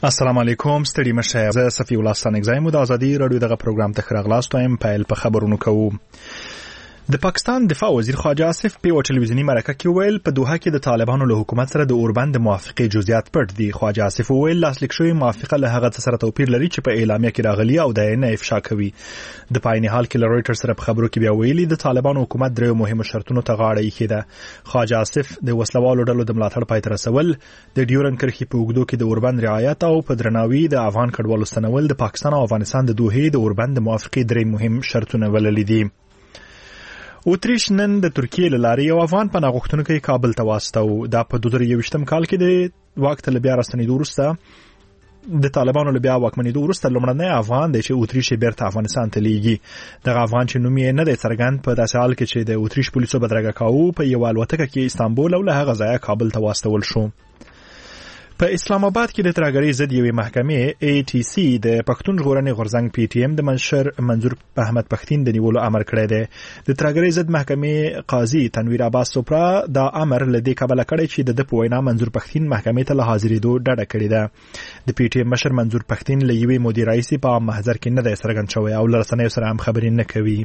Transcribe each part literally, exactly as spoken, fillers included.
السلام علیکم ستړي مشه زه صفی الله ستانګزای مو د ازادي رادیو دغه پروګرام ته خراغلاست وایم پایل په خبرونو کوو. د پاکستان دفاع وزیر خواجه آصف په ټلویزیونی مرکه کې ویل په دوحه کې د طالبانو له حکومت سره د اوربند موافقه جزئیات پټ دي. خواجه آصف ویل لاسلیک شوی موافقه له هغه څه سره توپیر لري چې په اعلامیه کې راغلي او د نه افشا کوي. د پایني حال کې له رويټر سره په خبرو کې بیا ویلي د طالبانو حکومت درې مهمه شرطونو ته غاړه ایښې ده. خواجه آصف د وسلوالو ډلو د ملاتړ پای ته رسول، د ډیورن کرښې په اوږدو کې د اوربند رعایت او په درناوي د افغان کډوالو ستنول د پاکستان او افغانستان د دوحې د اوربند موافقه درې مهم شرطونه ولري دي. اوتریش نن د ترکیې له لارې یو افغان پناه غوښتونکی کابل ته واستاو. دا په دوه زره یوویشتم کال کې د واک ته بیا راستنېدو وروسته د طالبانو له بیا واکمنېدو وروسته لومړنی افغان دی چې اوتریش بیرته افغانستان ته لیږي. دغه افغان چې نوم یې نه دی څرګند په داسې حال کې چې د اوتریش پولیسو بدرګه کاوه په یوه الوتکه کې استانبول او له هغه ځایه کابل ته واستول شو. په اسلام آباد کې د ترهګرۍ ضد یوې محکمې ای ټي سی د پښتون ژغورنې غورځنګ پی ټی ایم د منشر منظور احمد پښتين د نیولو امر کړی دی. د ترهګرۍ ضد محکمې قاضي تنویر عباس سوپرا دا امر له دې کبله کړی چې د په وینا منظور پښتين محکمې ته له حاضرېدو ډډه کړې ده. د پی ټی ایم مشر منظور پښتين له یوې مودې راهیسې په عام محضر کې نه دی څرګند شوی او له رسنیو سره هم خبرې نه کوي.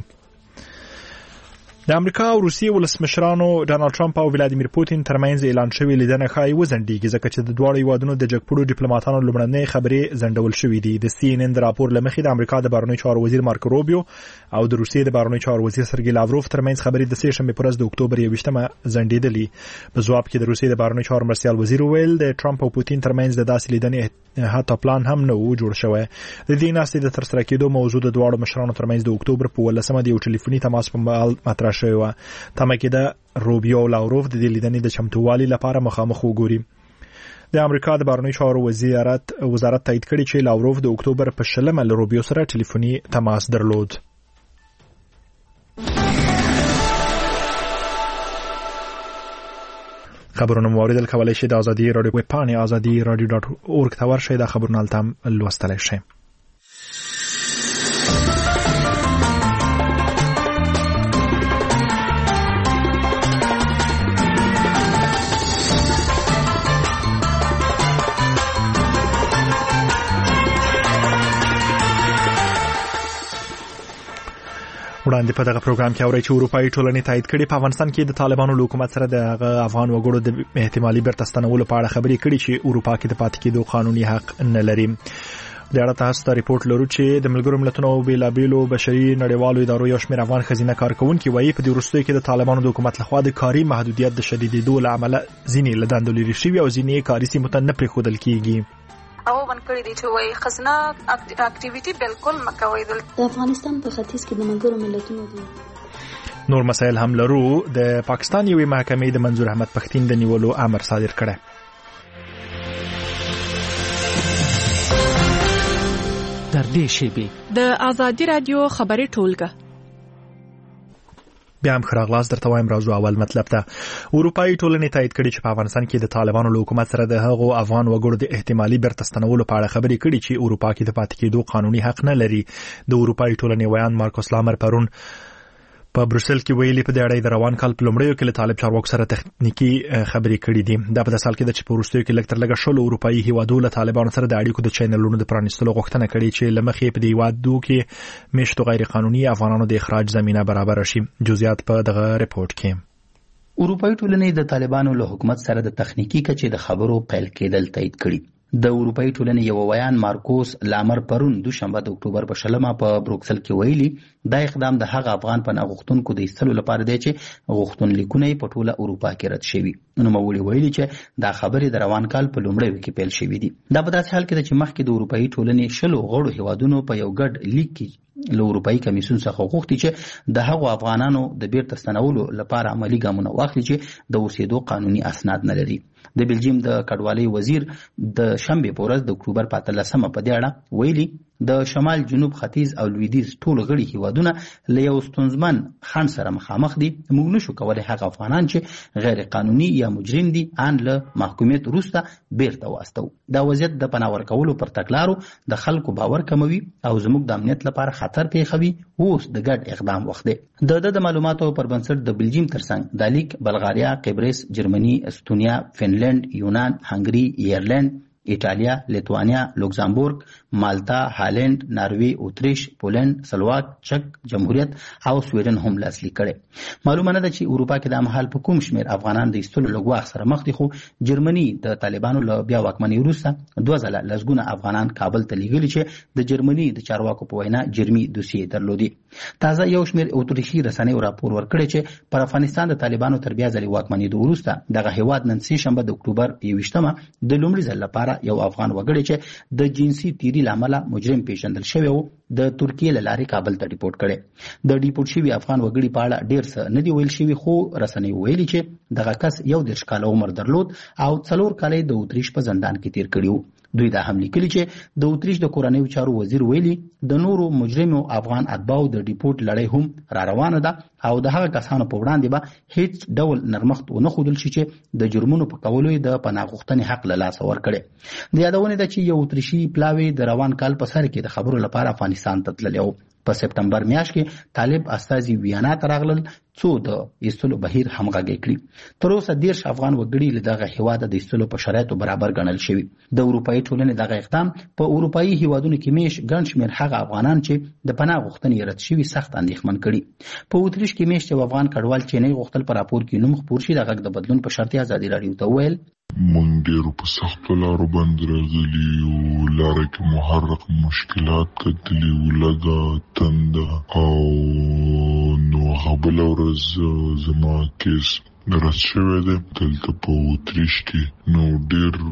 د امریکا او روسیې ولسمشرانو ډانلډ ټرمپ او ولادیمیر پوتین ترمنځ اعلان شوی لیدنه ښایي وځنډیږي ځکه چې د دواړو هیوادونو د جګپوړو ډیپلوماټانو لومړنۍ خبرې ځنډول شوې دي. د سی ان ان د راپور له مخې د امریکا د بهرنیو چارو وزیر مارکو روبیو او د روسیې د بهرنیو چارو وزیر سرګی لاوروف ترمنځ خبرې د سه شنبه پر ورځ د اکتوبر یوویشتمه ځنډېدلې. په ځواب کې د روسیې د بهرنیو چارو مرستیال وزیر ویل د ټرمپ او پوتین ترمنځ د داسې لیدنې حتی پلان هم نه و جوړ شوی. د دې ناستې د ترسره کېدو موضوع د دواړو مشرانو ترمنځ د اکتوبر په ولسمه د یو ټلیفوني تماس په مهال مطرح شوی و. تمه کېده روبیو او لاوروف د دې لیدنې د چمتووالي لپاره مخامخ وګوري. د امریکا د بهرنیو چارو وزارت وزارت تایید کړی چې لاوروف د اکتوبر په شلمه له روبیو سره ټلیفوني تماس درلود. خبرونه موریدل کولای شي د ازادي رادیو ویب پاڼې ازادي رادیو ډاټ اورګ ته ورشئ. د خبرونه التم لوستلای شئ. وړاندې په دغه پروګرام کې اورئ چې اروپایي ټولنې تایید کړي په افغانستان کې د طالبانو له حکومت سره د افغان وګړو د احتمالي بیرته ستنولو په اړه خبرې کړي چې اروپا کې د پاتې کېدو قانوني حق نه لري. د اړه تاسو ته ریپورت لرو چې د ملګرو ملتونو او بیلابیلو بشري نړیوالو ادارو یو شمېر افغان ښځینه کارکونکي وایي په دې وروستیو کې د طالبانو د حکومت لخوا د کاري محدودیت د شدیدېدو له امله ځینې له دندو لرې شوي او ځینې کاري سیمو ته نه پرېښودل کېږي. او باندې دي چې وای خزنه اکټیویټي بالکل مکوي. د افغانستان په ختیځ کې د ملګرو ملتونو دي نور مسایل هم لرو. د پاکستان یوې محکمې د منظور احمد پښتين د نیولو امر صادر کړی. در دې شیبې د ازادي رادیو خبري ټولګه بیا هم خراغلاس درته وایم. راځو اول مطلب ته. اروپایي ټولنې تایید کړي چې په افغانستان کې د طالبانو له حکومت سره د هغو افغان وګړو د احتمالي بیرته ستنولو په اړه خبرې کړي چې اروپا کې د پاتې کېدو قانوني حق نه لري. د اروپایي ټولنې ویان مارکوس لامر پرون په بروسل کې ویلي په دې اړه د روان کال په لومړیو کې له طالب چارواکو سره تخنیکی خبرې کړې دي. دا په داسې حال کې ده چې په وروستیو کې لږ تر لږه شلو اروپایي هیوادو له طالبانو سره د اړیکو د چینلونو د پرانیستلو غوښتنه کړې چې له مخې په دې هیوادو کې میشتو غیر قانوني افغانانو د اخراج زمینه برابر شي. جزئیات په دغه ریپورت کې. اروپایي ټولنې د طالبانو له حکومت سره د تخنیکی کچې د خبرو پیل کېدل تایید کړي. د اروپایي ټولنې یو ویان مارکوس لامر پرون دوشنبه د اکتوبر په شلمه په بروکسل کې ویلي دا اقدام د هغه افغان پناه غوښتونکو د ایستلو لپاره دی چې غوښتنلیکونه په ټوله اروپا کې رد شوي. نوموړي ویلي چې دا خبرې د روان کال په لومړیو کې پیل شوي دي. دا په داسې حال کې ده چې مخکې د اروپایي ټولنې شلو غړو هیوادونو په یو ګډ لیک کې له اروپایي کمیسیون څخه غوښتي چې د هغو افغانانو د بیرته ستنولو لپاره عملي ګامونه واخلي چې د اوسېدو قانوني اسناد نه لري. د بلجیم د کډوالۍ وزیر د شنبې په ورځ د اکتوبر په اتلسمه په دې اړه ویلي د شمال جنوب ختیځ او لویدیځ ټول غړي هیوادونه له یو ستونزمن خنډ سره مخامخ دي. موږ نشو کولی هغه افغانان چې غیر قانوني یا مجرم دي ان له محکومیت وروسته بیرته واستو. دا وضعیت د پناه ورکولو پر تګلارو د خلکو باور کموي او زموږ د امنیت لپاره خطر پیښوي. اوس د ګډ اقدام وخت دی. د د معلوماتو پر بنسټ د بلجیم ترڅنګ د لیک بلغاریا، قبرس، جرمني، استونیا، فنلند، یونان، هنګري، ایرلند، ایټالیا، لیتوانیا، لوکزامبورګ، مالتا، هالند، ناروی، اتریش، پولند، سلواک، چک جمهوریت او سویډن هم لاسلیک کړي. معلومه نه ده چې اروپا کې د مهال په کوم شمیر افغانان د ایستلو له ګواښ سره مخ دي، خو جرمني د طالبانو له بیا واکمنۍ وروسته دوه ځله لسګونه افغانان کابل ته لیږلي چې د جرمني د چارواکو په وینا جرمي دوسیې درلودي. تازه یو شمیر اتریشي رسنیو راپور ورکړی چې پر افغانستان د طالبانو تر بیا ځلې واکمنېدو وروسته دغه هیواد نن سه شنبه د اکتوبر یوویشتمه د لومړي ځل لپاره یو افغان وګړی چې د جنسي تیري له امله مجرم پیژندل شوی و د ترکیې له لارې کابل ته ډیپورټ کړي. د ډیپورټ شوي افغان وګړي په اړه ډېر څه نه دي ویل شوي، خو رسنیو ویلي چې دغه کس یو دېرش کاله عمر درلود او څلور کاله د اتریش په زندان کې تیر کړي وو. دوی دا هم لیکلي چې د اتریش د کورنیو چارو وزیر ویلي د نورو مجرمو افغان اتباعو د ډیپورټ لړۍ هم را روانه ده او د هغه کسانو په وړاندې به هیڅ ډول نرمښت ونه ښودل شي چې د جرمونو په کولو یې د پناه غوښتنې حق له لاسه ورکړی. د یادونې ده چې یو اتریشي پلاوی د روان کال په سر کې د خبرو لپاره افغانستان ته تللی و. په سپټمبر میاشت کې طالب استازي ویانا ته راغلل څو د ایستلو بهیر همغږی کړي. تر اوسه دېرش افغان وګړي له دغه هیواده د ایستلو په شرایطو برابر ګڼل شوي. د اروپایي ټولنې دغه اقدام په اروپایي هیوادونو کې میش ګڼ شمېر هغه افغانان چې د پناه غوښتنې رد شوي سخت اندېښمن کړي. په اتریش کې میشت یو افغان کډوال چې نه غوښتل په راپور کې نوم خپور شي د غږ د بدلون په شرط ازادي راډیو ته وویل مونږ ډېرو په سختو لارو باندې راغلي یو، لاره کې محرک مشکلات کتلي وو، لږه تنده او نو هغه بله ورځ زما کیس رد شوی دی دلته په اتریش کې. نو ډېر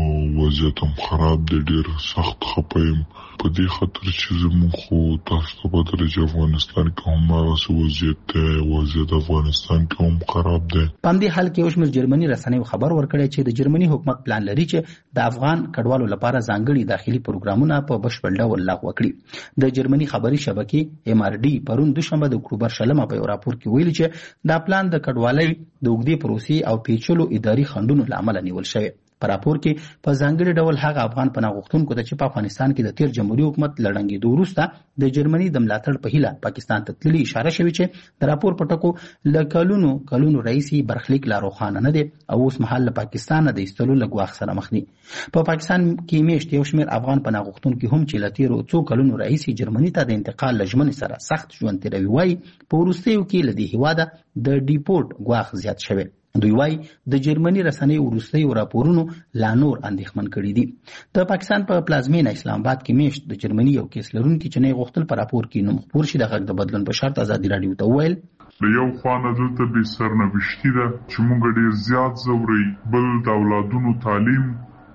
وضعیت هم خراب دی، ډېر سخت خفه یم په دې خاطر چې زموږ خو تاسو ته پته ده چې افغانستان کې هم هغسې وضعیت دی، وضعیت افغانستان کې هم خراب دی. په همدې حال کې یو شمېر جرمني رسنیو خبر ورکړی چې د جرمني حکومت پلان لري چې د افغان کډوالو لپاره ځانګړي داخلي پروګرامونه په بشپړ ډول لغوه کړي. د جرمني خبري شبکې ایم آر ډي پرون دوشنبه د اکتوبر شلمه په یو راپور کې ویلي چې دا پلان د کډوالۍ د اوږدې پروسې او پیچلو اداري خنډونو له امله نیول شوی. په راپور کې په ځانګړي ډول هغه افغان پناه غوښتونکو ته چې په افغانستان کې د تیر جمهوریت حکومت له ړنګېدو وروسته د جرمني د ملاتړ په هیله پاکستان ته تللي اشاره شوې چې د راپور په ټکو له کلونو کلونو راهیسې برخلیک لا روښانه نه دی او اوس مهال له پاکستانه د ایستلو له ګواښ سره مخ دي. په پاکستان کې میشت یو شمېر افغان پناه غوښتونکي هم چې له تیرو څو کلونو راهیسې جرمني ته د انتقال له ژمنې سره سخت ژوند تېروي وایي په وروستیو کې له دې هېواده د ډیپورټ ګواښ زیات شوی. دوی وايي د جرمني رسنۍ وروستیو راپورونو لا نور اندېښمن کړي دي. د پاکستان په پلازمینه اسلام آباد کې میشت د جرمني یو کیس لرونکي چې نه غوښتل په راپور کې نوم خپور شي د غږ د بدلون په شرط ازادي راډیو ته وویل د یو خوا نه دلته بې سرنوشتي ده چې موږ ډېر زیات ځورئ، بل د اولادونو تعلیم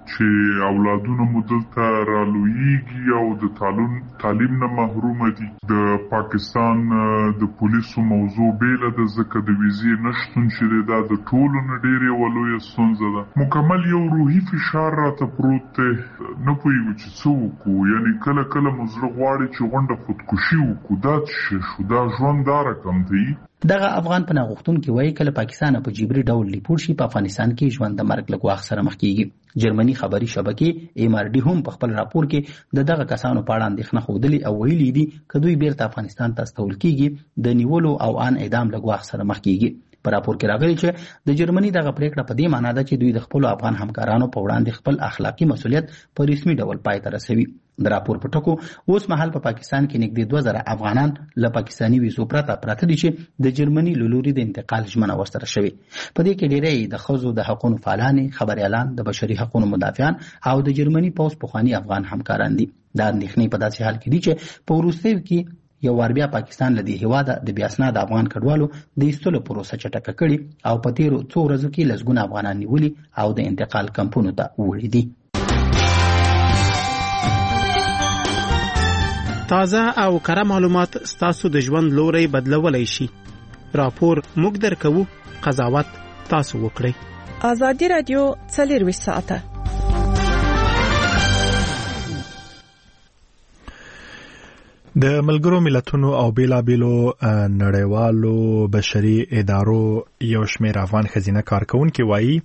چې اولادونه مو دلته رالویږي او د تعلیم تعلیم نه محرومه دي. د پاکستان د پولیسو موضوع بیله ده ځکه د ویزې نشتون چې دی دا د ټولو نه ډېر یوه لویه ستونزه ده. مکمل یو روحي فشار راته پروت دی، نه پوهېږو چې څه وکړو. یعنې کله کله مو زړه غواړي چې غونډه خودکشي وکړو. دا څه شو؟ دا ژوند دا رقم دی. دغه افغان پناه غوښتونکي وایي کله پاکستان په جبري ډول ډیپورټ شي په افغانستان کې ژوند د مرګ له ګواښ سره مخ کیږي. جرمني خبري شبکې ایم آر ډي هم په خپل راپور کې د دغه کسانو په اړه اندېښنه ښودلې او ویلي دي که دوی بیرته افغانستان ته استول کیږي د نیولو او ان اعدام له ګواښ سره مخ کیږي. په راپور کې راغلي چې د جرمني دغه پریکړه په دې معنی ده چې دوی د خپل افغان همکارانو په وړاندې خپل اخلاقی مسؤلیت په رسمي ډول پای ته رسوي. د راپور په ټکو اوس مهال په پاکستان کې نږدې دوه زره افغانان له پاکستاني ویزو پرته پراته دي چې د جرمني له لوري د انتقال ژمنه ورسره شوې. په دې کې ډېری د ښځو د حقونو فعالانې، خبریالان، د بشري حقونو مدافعان او د جرمني پوځ پخواني افغان همکاران دي. دا اندېښنې په داسې حال کې دي چې په وروستیو کې یو وار بیا پاکستان له دې هېواده د بې اسناده افغان کډوالو د ایستلو پروسه چټکه کړې او په تېرو څو ورځو کې لسګونه افغانان نیولي او د انتقال کمپونو ته وړي دي. تازه او کره معلومات ستاسو د ژوند لوري بدلولای شي. راپور موږ درکوو، قضاوت تاسو وکړئ. ازادي رادیو څلورویشت ساعته د ملګرو ملتونو او بیلابیلو نړیوالو بشري ادارو یو شمېر افغان ښځینه کارکونکي وایي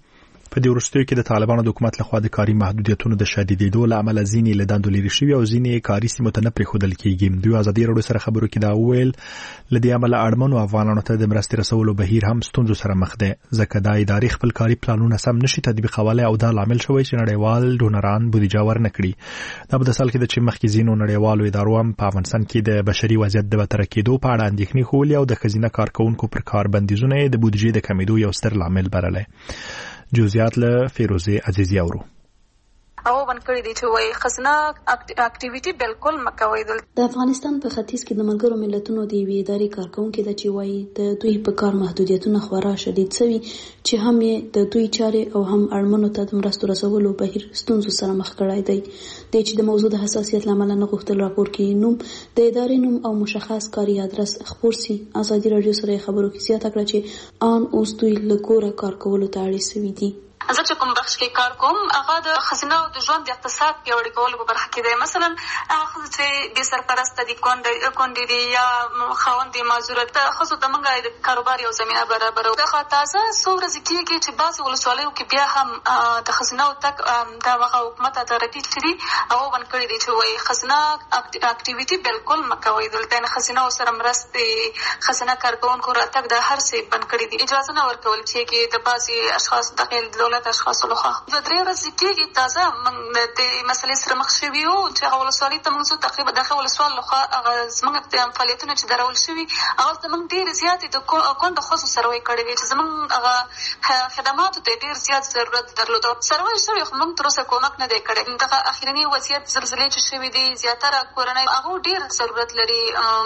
په دې وروستیو کې د طالبانو د حکومت لخوا د کاري محدودیتونو د شدیدېدو له امله ځینې له دندو لرې شوي او ځینې کاري سیمو ته نه پرېښودل کېږي. دوی ازادي راډیو سره خبرو کې دا وویل له دې امله اړمنو افغانانو ته د مرستې رسولو بهیر هم ستونزو سره مخ دی، ځکه دا ادارې خپل کاري پلانونه سم نشي تطبیقولی او دا لامل شوی چې نړیوال ډونران بودیجه ورنه کړي. دا په داسې حال کې ده چې مخکې ځینو نړیوالو ادارو هم په افغانستان کې د بشري وضعیت د بدتره کېدو په اړه اندېښنې ښودلې او د ښځینه کارکوونکو پر کار بندیزونه یې د بودیجې د کمیدو یو ستر لامل بللی. جزئیات له فیروزه عزیزی اورو. او بن کړی دي چې وای خزنه اکټیویټي بالکل مکوي. د افغانستان په ختیځ کې د ملګرو ملتونو د یوې ادارې کارکونکو د چې وای د دوی په کار محدودیتونه خورا شدید شوي چې هم یې د دوی چارې او هم اړمنو ته د مرستو رسولو بهیر ستونزو سره مخ کړای دی. د چې د موضوع د حساسیت لامل نه غوښتل راپور کې نوم د ادارې نوم او مشخص کاري ادرس خبر سي. ازادي راډیو سره خبرو کې زیاته کړه چې ان اوس دوی له کوره کار کولو ته اړ شوي دي. زه چې کوم بخش کې کار کوم هغه د خزینه او د ژوند د اقتصاد پیاوړي کولو په برخه کې دی. مثلا هغه ښځې چې بې سرپرسته دي، کونډې دي یا خاوند یې معذوره، د ښځو د موږ د کاروبار یو زمینه برابرو. دغه تازه څو ورځې کېږي چې بعضې ولسوالیو کې بیا هم د ښځینه او تګ د هغه حکومت ادارتي چې دي هغو بند کړي دي چې وایي ښځینه اکټیویټي بالکل مه کوئ. دلته یعنې ښځینهو سره مرستې، ښځینه کارکوونکو راتګ دا هر څه بند کړي دي. اجازه نه ورکول کېږي د بعضې اشخاص دغه دولت اشخاصو لخوا. دوه درې ورځې کېږي تازه موږ د مسلې سره مخ شوي یو چې هغه ولسوالۍ ته موږ ځو. تقریبا دغه ولسوال لخوا هغه زموږ فعالیتونه چې درول شوي هغه زموږ ډېرې زیاتې د کونډو ښځو سروی کړی وي چې زموږ هغه خدماتو ته ډېر زیات ضرورت درلود. سروی شوي خو موږ تر اوسه کومک نه دی کړی. دغه اخرني وضعیت زلزلې چې شوي دي زیاتره کورنۍ هغو ډېر ضرورت لري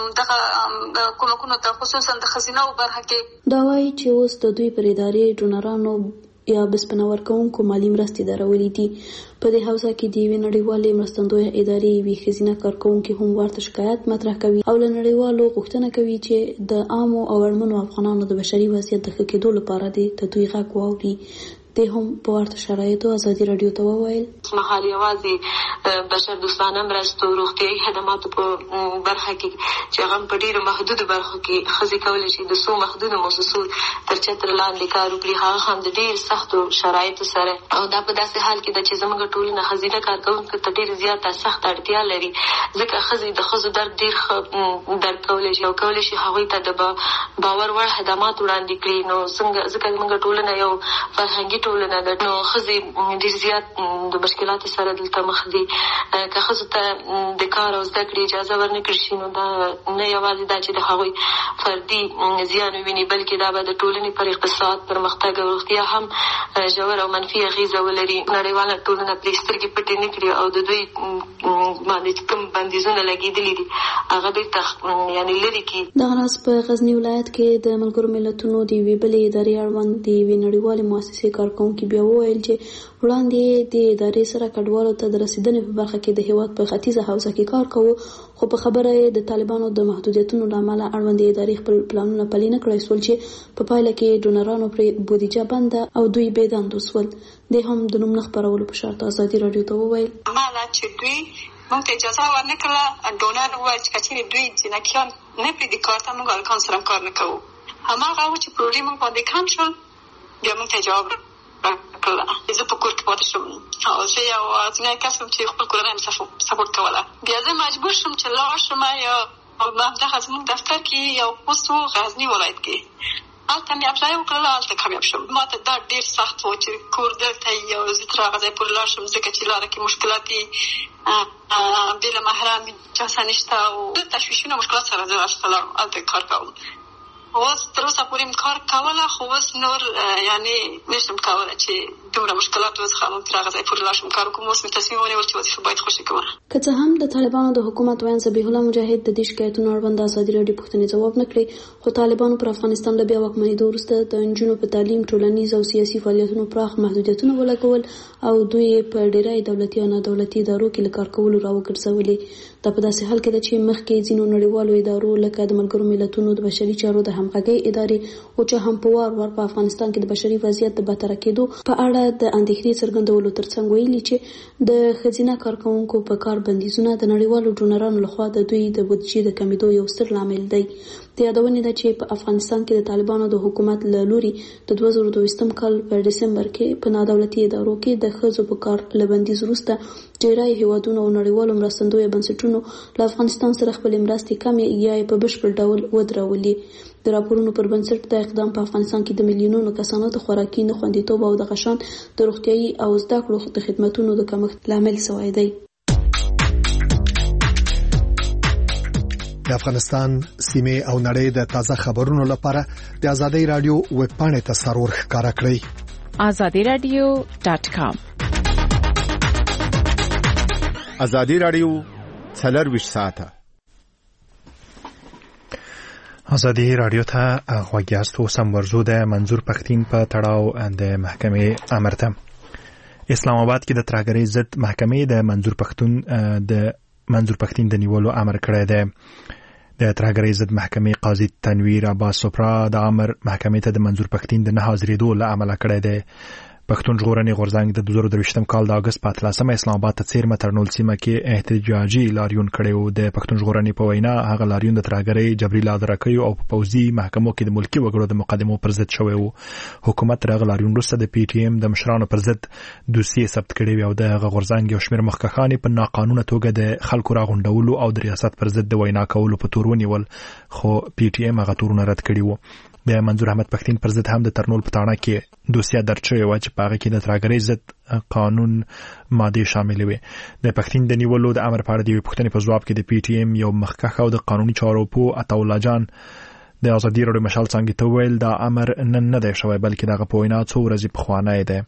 دغه کومکونو ته، خصوصا د ښځینهو برخه کې. دا وایي چې اوس د دوی پر ادارې ډونرانو یا بسپنه ورکوونکو مالي مرستې درولې دي. په دې حوزه کې د یوې نړیوالې مرستندویه ادارې یوې ښځینه کارکوونکې هم ورته شکایت مطرح کوي او له نړیوالو غوښتنه کوي چې د عامو او اړمنو افغانانو د بشري وضعیت د ښه کېدو لپاره د دوی غږ واوري. د هم په ورته شرایطو ازادي راډیو ته وویل مهال یوازې بشر دوستانه مرستو، روغتیایي خدماتو په برخه کې چې هغه په ډېرو محدودو برخو کې ښځې کولی شي د څو محدودو مؤسسو تر چتر لاندې کار وکړي، هغه هم د ډېر سختو شرایطو سره. او دا په داسې حال کې ده چې زموږ ټولنه ښځینه کارکوونکو ته ډېر زیاته سخته اړتیا لري، ځکه ښځې د ښځو درد ډېر ښه درک کولی شي او کولی شي هغوی ته د باور وړ خدمات وړاندې کړي. نو څنګه ځکه زموږ ټولنه یو فرهنګي ټولنه ده، نو ښځې ډېر زیات د مشکلاتو سره دلته مخ دي. که ښځو ته د کار او زده کړې اجازه ورنه کړل شي نو دا نه یوازې دا چې د هغوی فردي زیان وویني، بلکې دا به د ټولنې پر اقتصاد، پرمختګ او روغتیا هم ژور او منفي اغېزه ولري. نړیواله ټولنه پرې سترګې پټې نه کړي او د دوی باندې کوم بندیزونه لګېدلي دي هغه بېرته یعنې لرې کړي. دغه راز په غزني ولایت کې د ملګرو ملتونو د یوې بلې ادارې اړوند د یوې نړیوالې مؤسسې کارکوونکي بیا وویل چې وړاندې د ادارې سره کډوالو ته د رسیدنې په برخه کې د هېواد په ختیځه حوزه کې کار کوو، خو په خبره یې د طالبانو د محدودیتونو له امله اړوندې ادارې خپل پلانونه پلي نه کړای سول چې په پایله کې ډونرانو پرې بودیجه بنده او دوی بې دندو سول. د هم د نوم نه خپرولو په شرط ازادي راډیو ته وویل مالا چې دوی موږ ته اجازه ورنه کړله. ډونر وویل چې کچېرې دوی جنکیان نه پرېږدي کار ته، موږ هلکان سره کار نه کوو. هماغه و چې پروژې موږ باندې کم شول، بیا موږ ته جواب کړله. زه په کور کې پاتې شوم او زه یو ځینی کس وم چې خپل کورنۍ مې سپورټ کوله. بیا زه مجبور شوم چې لاړ شم یا همدغه زموږ دفتر کې یو پوسټ و غزني ولایت کې، هلته مې اپلای وکړله، هلته کامیاب شوم. ما ته دا ډېر سخت و چې کور دلته یي او زه تر هغه ځای پورې لاړ شم ځکه چې لاره کې مشکلات دي، بې له محرم اجازه نشته او ډېر تشویشونه مشکلات سره زه هلته هلته کار کوم. اوس تر اوسه پورې م کار کوله، خو اوس نور یعنې نشم کولی چې دومره مشکلاتو څخه موږ تر هغه ځای پورې لاړ شم کار وکړم. اوس مې تصمیم ونیول چې وظیفه باید خوشي کړم. که څه هم د طالبانو د حکومت ویاند ذبیح الله مجاهد د دې شکایتونو اړوند ازادي راډیو پوښتنې ځواب نه کړې، خو طالبانو پر افغانستان له بیا واکمنېدو وروسته د نجونو په تعلیم، ټولنیز او سیاسي فعالیتونو پراخ محدودیتونه ولګول او دوی په ډېری دولتي او نه دولتي ادارو کې له کار کولو راوګرځولې. دا په داسې حال کې ده چې مخکې ځینو نړیوالو ادارو لکه د ملګرو ملتونو د بشري چارو د همغږۍ ادارې او چې هم په وار وار په افغانستان کې د بشري وضعیت د بدتر کېدو په اړه د اندېښنې څرګندولو ترڅنګ ویلي چې د ښځینه کارکوونکو په کار بندیزونه د نړیوالو ډونرانو لخوا د دوی د بودیجې د کمیدو یو ستر لامل دی. د یادونې ده چې په افغانستان کې د طالبانو د حکومت له لوري د دوه زره دویشتم کال په ډسمبر کې په نادولتي ادارو کې د ښځو په کار له بندیز وروسته ډېری هیوادونو او نړیوالو مرستندویه بنسټونو له افغانستان سره خپلې مرستې کمې یا په بشپړ ډول ودرولې. د راپورونو پر بنسټ دا اقدام په افغانستان کې د میلیونونو کسانو د خوراکي نه خوندیتوب او د غشان د روغتیايي او زده کړو د خدماتو د کمښت لامل شوی دی. د افغانستان سیمه او نړۍ د تازه خبرونو لپاره د آزادۍ رادیو ویب پاڼې ته سرور ښکارا کړئ آزادی رادیو ډاټ کام. آزادی رادیو څلرویشت ساعته آزادی رادیو ته غوږ یاست. اوس هم ورځو د منظور پښتین په تړاو د محکمې امر ته. اسلام آباد کې د ترهګرۍ ضد محکمې د منظور پښتون د منظور پښتین د نیولو امر کړی دی. د ترهګرۍ ضد محکمې قاضي تنویر عباس سوپرا د امر محکمې ته د منظور پښتین د نه حاضرېدو له امله کړی دی. پښتون ژغورنې غورځنګ د دوه زره درویشتم کال د اګست په اتلسمه اسلام آباد ته څیرمه ترنول سیمه کې احتجاجي لاریون کړی و. د پښتون ژغورنې په وینا هغه لاریون د ترهګرۍ جبري لادرکیو او په پوځي محکمو کې د ملکي وګړو د مقدمو پر ضد شوی و. حکومت تر هغه لاریون وروسته د پی ټي ایم د مشرانو پر ضد دوسیې ثبت کړې وې او د هغه غورځنګ یو شمېر مخکښان په ناقانونه توګه د خلکو راغونډولو او د ریاست پر ضد د وینا کولو په تور ونیول، خو پی ټي ایم هغه تورونه رد کړي وو. د منظور احمد پښتین پر ضد هم د ترنول په تاڼه کې دوسیه درج شوې وه چې په هغه کې د ترهګرۍ ضد قانون مادې شاملې وې. د پښتین د نیولو د امر په اړه د یوې پوښتنې په ځواب کې د پی ټي ایم یو مخکښ او د قانوني چارو پوه عطاالله جان د آزادي راډیو مشال څانګې ته وویل دا امر نن نه دی شوی بلکې دغه په وینا څو ورځې پخوانی دی.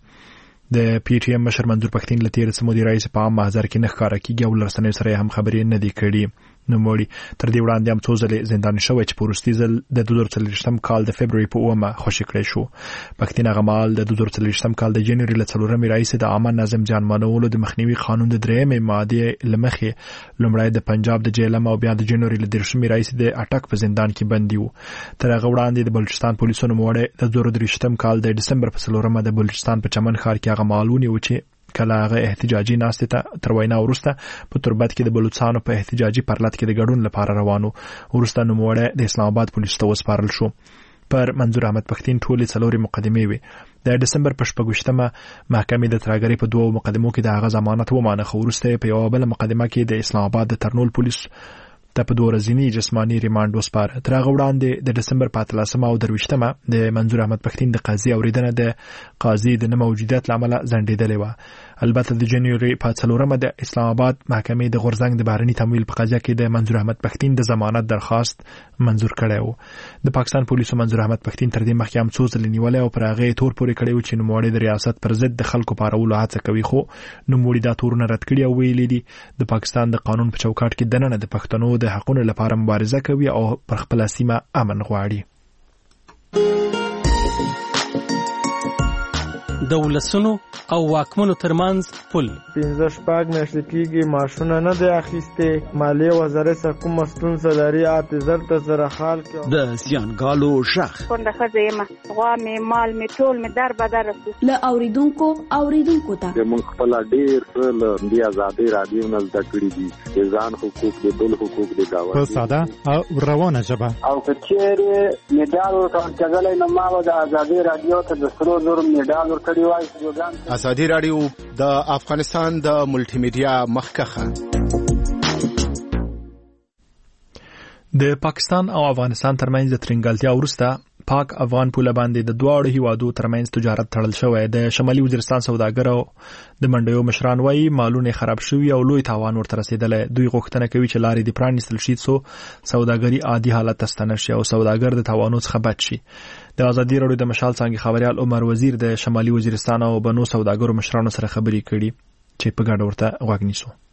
د پی ټي ایم مشر منظور پښتین له تېرې څه مودې راهیسې په عام محضر کې نه ښکاره کېږي او له رسنیو سره یې هم خبرې نه دي کړي. نوموړي تر دې وړاندې هم څو ځلې زنداني شوی چې په وروستي ځل د دوه زره څلوېښتم کال د فبروري په اوومه خوشي کړی شو. پښتین هغه مهال د دوه زره څلوېښتم کال د جنوري له څلورمې راهیسې د عامه نظم زیانمنولو د مخنیوي قانون د درېیمې مادې له مخې لومړی د پنجاب د جیلم او بیا د جنوري له دېرشمې راهیسې د اټک په زندان کې بندي و. تر هغه وړاندې د بلوچستان پولیسو نوموړی د دوه زره درویشتم کال د ډسمبر په څلورمه د بلوچستان په چمن ښار کې هغه مهال ونیو چې کله هغه احتجاجي ناستې ته تر وینا وروسته په تربت کې د بلوڅانو په احتجاجي پرلط کې د ګډون لپاره روانو. وروسته نوموړی د اسلام آباد پولیسو ته وسپارل شو. پر منظور احمد پښتین ټولې څلورې مقدمې وې. د ډسمبر په شپږویشتمه محکمې د ترهګرۍ په دوو مقدمو کې د هغه ضمانت ومانه، خو وروسته په یوه بله مقدمه کې د اسلام آباد د ترنول پولیس ته په دوه ورځني جسماني ریمانډ وسپاره. تر هغه وړاندې د ډسمبر په اتلسمه او درویشتمه د منظور احمد پښتین د قاضي اورېدنه د قاضي د نه موجودیت له امله ځنډېدلې وه. البته د جنوري په څلورمه د اسلام آباد محکمې د غورځنګ د بهرني تمویل په قضیه کې د منظور احمد پښتین د ضمانت درخواست منظور کړی و. د پاکستان پولیسو منظور احمد پښتین تر دې مخکې هم څو ځلې نیولی او پر هغه یې تور پورې کړی و چې نوموړی د ریاست پر ضد د خلکو پارولو هڅه کوي، خو نوموړي دا تورونه رد کړي او ویلي دي د پاکستان د قانون په چوکاټ کې دننه د پښتنو د حقونو لپاره مبارزه کوي او پر خپله سیمه امن غواړي. د ولسونو او واکمنو ترمنځ پل پنځه شپږ میاشتې کېږي معاشونه نه دی اخیستې، مالیې وزارت څخه کومه ستونزه لري اته زر ته زره خال کې د زیانګالو غږ کونډه ښځه یم، غوا مې مال مې ټول مې در بدر رسو له اوریدونکو اوریدونکو ته زموږ خپله ډېر څه له همدې ازادۍ راډیو نه زده کړي دي، د ځان حقوق د بل حقوق د دعوت په ساده او روانه ژبه. او که چېرې مډال ورکول کېدلی نو ما به د ازادۍ راډیو ته د سرو زرو مډال ورکړی وای. آزادی رادیو د افغانستان د ملټي میډیا مخکښه. د پاکستان او افغانستان ترمنځ د ترنګلتیا وروسته پاک افغان پوله باندې د دواړو هیوادو ترمنځ تجارت تړل شوی. د شمالي وزیرستان سوداګر او د منډیو مشران وایي مالونه خراب شوي او لوی تاوان ورته رسېدلی. دوی غوښتنه کوي چې لارې دې پرانیستل شي څو سوداګري عادي حالت ته ستنه شي او سوداګر د تاوانو څخه بچ شي. د آزادي راډیو د مشال څانګې خبریال عمر وزیر د شمالي وزیرستان او بنو سوداګرو مشرانو سره خبرې کړي چې په ګډه ورته غوږ نیسو.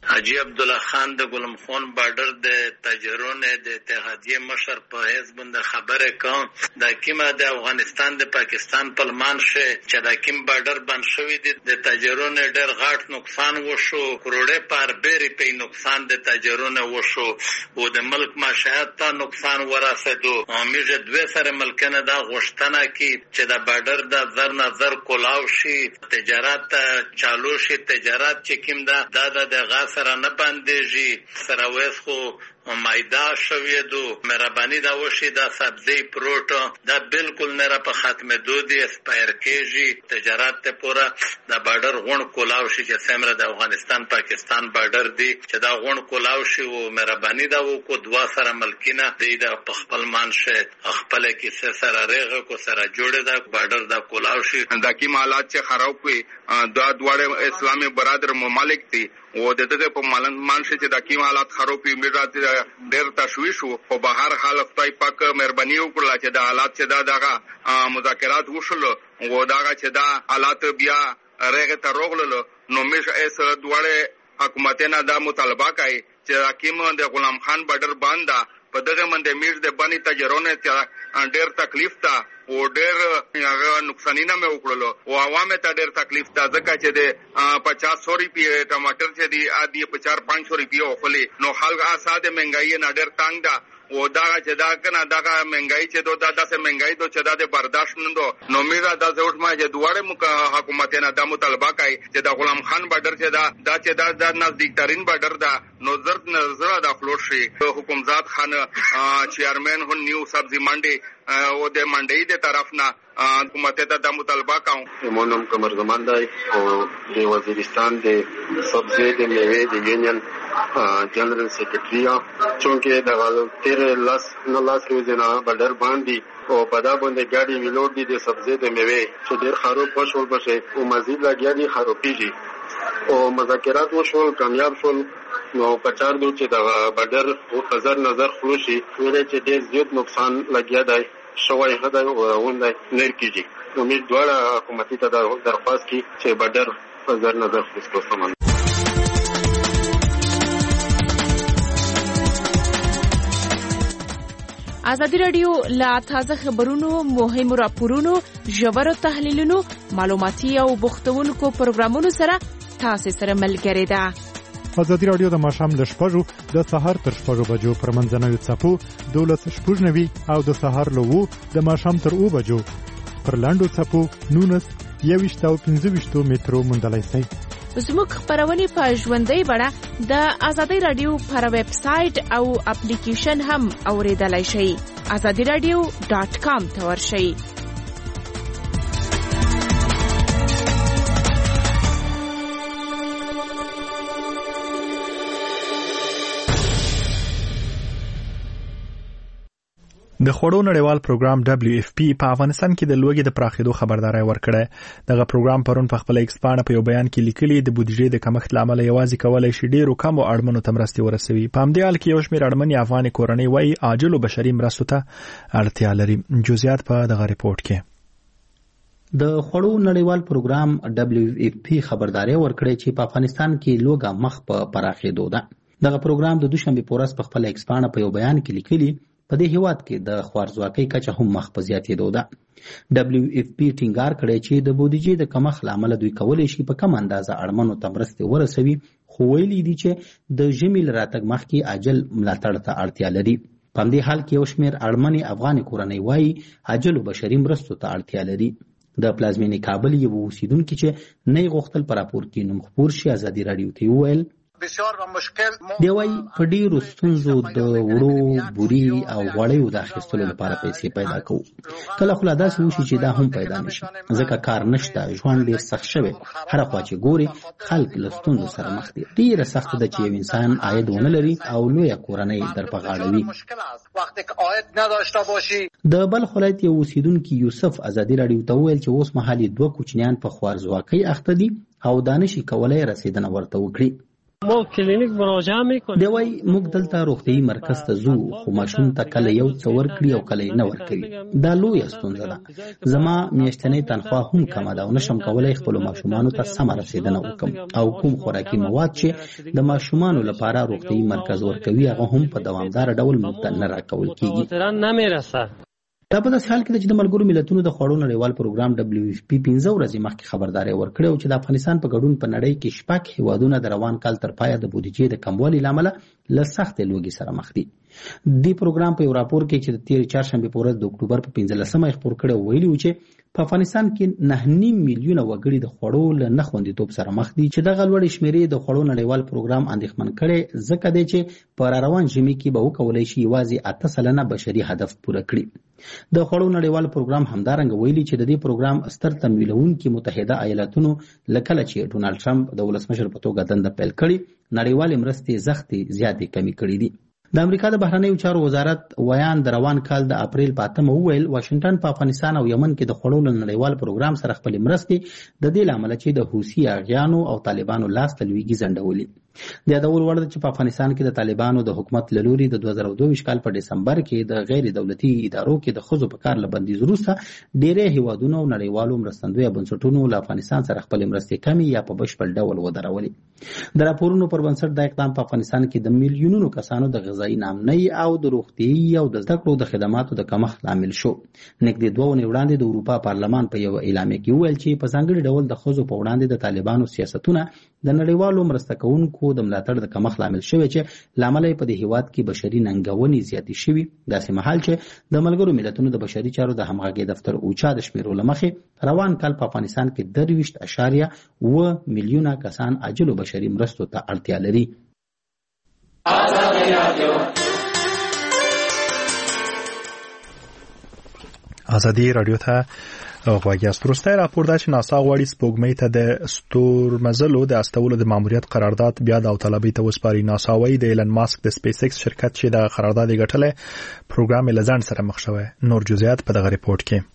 حاجی عبدالله خان د ګلم خان بارډر د تاجرونو د اتحادیه مشر په حزب د خبره کوم د کیمه د افغانستان د پاکستان په لمان شه چې د کیم بارډر بند شوی د تاجرونو ډېر غاټ نقصان وشو، کروڑې پر بیري په نقصان د تاجرونو وشو او د ملک معیشت ته نقصان ورسېدو. امیجه دوه سره ملکنه دا غوښتنه کی چې د بارډر د زر نظر کولاو شي، تجارت چالو شي، تجارت چې کیم دا د د غاس سره نه باندېږي سره وېس خو مایدا شوی دو مهرباني دا وشي دا سبزی پروت دا بالکل نه را په ختمه دو دي اسپایر کېږي تجارت ته پورا دا بارډر غون کولاو شي چې سمره د افغانستان پاکستان بارډر دی چې دا غون کولاو شي او مهرباني دا وکړو دوا سره ملکینه دی دا په خپل مانشه خپل کې سره ریغه کو سره جوړه دا بارډر دا کولاو شي. دا کی حالات چې خراب وي دا دواړه اسلامي برادر ممالک دي او د دغه په مالن مانشه چې د کی حالات خراب وي میراث ډېر تشویش وو خو به هر حال خدای پاک مهرباني وکړه چې د حالات چې دا دغه مذاکرات وشول او دغه چې دا حالات بیا رغه ته روغلل نو مشه اس دواړه حکومتونه دا مطالبه کوي چې حکیم د غلام خان بارډر باندې په دغه منډه میز د بانی تجربه ته ډېر تکلیف تا او ډېر هغه نقصانینه مې وکړلو او عوامه ته ډېر تکلیف تا ځکه چې د پچاس سو روپیه ټماټر چې دی ادي په چار پنځ سو روپیه خپل نو خلک اساده مهنګای نه ډېر تنگ ده او دا چې دا کنه دا مهنګای چې دوه داسې مهنګای دو چې دا د برداشت نه دو نو میرا دا زوټ ما چې دواړه حکومتونه د مطالبه کوي چې د غلام خان بارډر چې دا دا چې دا د نزدیک ترين بارډر دا نو زرد نظر دا فلوټ شي حکومت خان چیرمن هو نیو سبزی منډي او د منډي د طرف نه حکومت ته د مطالبه کوم مونږ کومر زمان دی او د وزیرستان د سبزی د میوه د یونین جنرال سیکریټری چونکه د تیر لاس نو لاس روزنه بارډر باندې او په دا باندې ګاډي ویلوډ دي د سبزی د میوه چې ډېر خراب پښول بشه او مزید لګیا دي خرابېږي او مذاکرات وشول کامیاب شول نو پچار دو چې د بارډر او نظر نظر خلوشي ولې چې ډېر زیات نقصان لګیا دی شوی هدا وندای نر کیږي امید دواړه حکومتي ته درخواست کی چې بارډر نظر نظر خلوص کوم. ازادي رادیو لا تازه خبرونو مهمو راپورونو ژورو تحلیلونو معلوماتي او بوختونکو پروګرامونو سره تاسو سره ملګری ده. ازادي رادیو د ماښام له شپږو د سهار تر شپږو بجو پر منځنوي څپو دولس شپږ نوي او د سهار له وو د ماښام تر اوه بجو پر لاندو څپو نونس یويشت او پنځه ویشت مترو موندلای شئ. زموږ خبرونه په ژوندۍ بڼه د ازادي رادیو پر ویب سټ او اپلیکیشن هم اوریدلای شئ. ازادي رادیو ډاټ کام ته ورشئ. د خوړو نړیوال پروګرام دبليو اف پی په افغانستان کې د لوږې د پراخېدو خبرداري ورکړه. دغه پروګرام پرون په خپل ایکس پاڼه په یو بیان کې لیکلي د بودیجې د کمښت لامل یوازې کولای شي ډیرو کم او اړمنو ته مرستې ورسوي. په همدې حال کې یو شمېر اړمنې افغان کورنۍ وايي عاجل بشري مرستو ته اړتیا لري. جزئیات په دغه ریپورت کې. د خوړو نړیوال پروګرام دبليو اف پی خبرداري ورکړه چې په افغانستان کې لوږه مخ په پراخېدو ده. دغه پروګرام د دوشنبه پورس په خپل ایکس پاڼه په یو بیان کې لیکلي په دې هیواد کې د خوارځواکۍ کچه هم مخ په زیاتېدو ده. دبليو اف پی ټینګار کړی چې د بودیجې د کمښت لامل دوی کولی شي په کم اندازه اړمنو ته مرستې ورسوي خو ویلي دي چې د ژمي له راتګ مخکې عاجل ملاتړ ته اړتیا لري. په همدې حال کې یو شمېر اړمنې افغان کورنۍ وایي عاجلو بشري مرستو ته اړتیا لري. د پلازمینې کابل یو اوسیدونکي چې نه یې غوښتل په راپور کې نوم خپور شي ازادي رادیو ته وویل دی وایي په ډېرو ستونزو د وړو بوري او غوړیو د اخیستلو لپاره پیسې پیدا کوو. کله خو لا داسې وشي چې دا هم پیدا نشي ځکه کار نشته، ژوند ډېر سخت شوی. هره خوا چې ګوري خلک له ستونزو سره مخ دي. ډېره سخته ده چې یو انسان عاید ونه لري او لویه کورنۍ در په غاړه وي. د بلخ ولایت یو اوسیدونکي یوسف ازادي رادیو ته وویل چې اوس مهال دوه کوچنیان په خوارځواکۍ اخته دي او دا نشي کولی رسېدنه ورته وکړي. ما کلینیک مراجعه میکنیم. دی وای موږ دلته روغتيایي مرکز ته ځو خو ماشوم ته کله یو څو ورکړي او کله نه ورکړي. دا لوی ستونزه ده. زما میاشتنۍ تنخواه هم کمه ده او نشم کولای خپل ماشومانو ته سم رسیدنه وکم او کوم خوراکي مواد چې د ماشومانو لپاره روغتيایي مرکز ورکوي هغه هم په دوامدار ډول موږ ته نه راکول کیږي. نه میرسه. دا په داسې حال کې چې د ملګرو ملتونو د خوړو نړیوال پروګرام دبليو اف پی پنځه ورځې مخکې خبرداري ورکړې او چې د افغانستان په ګډون په نړۍ کې شپږ هیوادونه د روان کال تر پایه د بودیجې د کموالي لامل له سخت لوګي سره مخ دي. دی پروګرام په یو راپور کې چې د تیر چهارشنبه په ورځ د اکتوبر په پنځلسمه خبر کړو ویلي و چې په افغانستان کې نه نیم میلیونه وګړي د خوړو له نه خوندیتوب سره مخ دي چې د غلوړې شمیرې د خوړو نړیوال پروګرام اندېښمن کړي ځکه دی چې په روان ژمي کې به وکولای شي یوازې اته سلنه بشري هدف پوره کړي. د خوړو نړیوال پروګرام همدارنګه ویلي چې د دې پروګرام ستر تمویلونکي متحده ایالاتونو لکه چې ډونالد ټرمپ د ولسمشر په توګه دنده پیل کړي نړیوال مرستې زغتې زیاتې کمی کړې دي. د امریکا د بهرنیو چارو وزارت ویان د روان کال د اپریل په اتمه وویل واشنگټن په افغانستان او یمن کې د خوړو نړیوال پروګرام سره خپل مرستې د دې لامل چې د حوثي اغیانو او طالبانو لاس تلويږي ځنډولي. د یادول وړ ده چې په افغانستان کې د طالبانو د حکومت لوري د دوه زره دوه کال په دسمبر کې د غیر دولتي ادارو کې د خزو په کار لبندیز وروسته ډېری هیوادونو او نړیوالو مرستندوی بنسټونو له افغانستان سره خپل مرستې کمی یا په بشپړ ډول ودرولې. د راپورونو پر بنسټ د اقدام په افغانستان کې د میلیونونو کسانو د غذایی نامنۍ او د روغتيایي او د زده کړو د خدماتو د کمښت لامل شو. نږدې دوه ونې وړاندې د اروپا پارلمان په یو اعلامیه کې وویل چې په ځانګړي ډول د خزو په وړاندې د طالبانو سیاستونه د نړیوالو مرسته کوونکو د ملاتړ د کمښت لامل شوی چې لامل په دې هیواد کې بشري ننګونې زیاتې شوي. داسې مهال چې د ملګرو ملتونو د بشري چارو د همغږي دفتر اوچا د شمیرو لمخې روان کال په افغانستان کې درویشت اشاریه اوه میلیونه کسان عاجلو بشري مرستو ته اړتیا لري. ازادي رادیو ته غواړي استروسته راپور دا چې ناسا غواړي سپوږمۍ ته د ستورمزلو د استولو د ماموریت قرارداد بیا د طلبي ته وسپاري. ناسا وايي د ایلن ماسک د سپیس ایکس شرکت چې د قرارداد غټله پروګرام لزان سره مخ شوی. نور جزئیات په دغه ریپورت کې.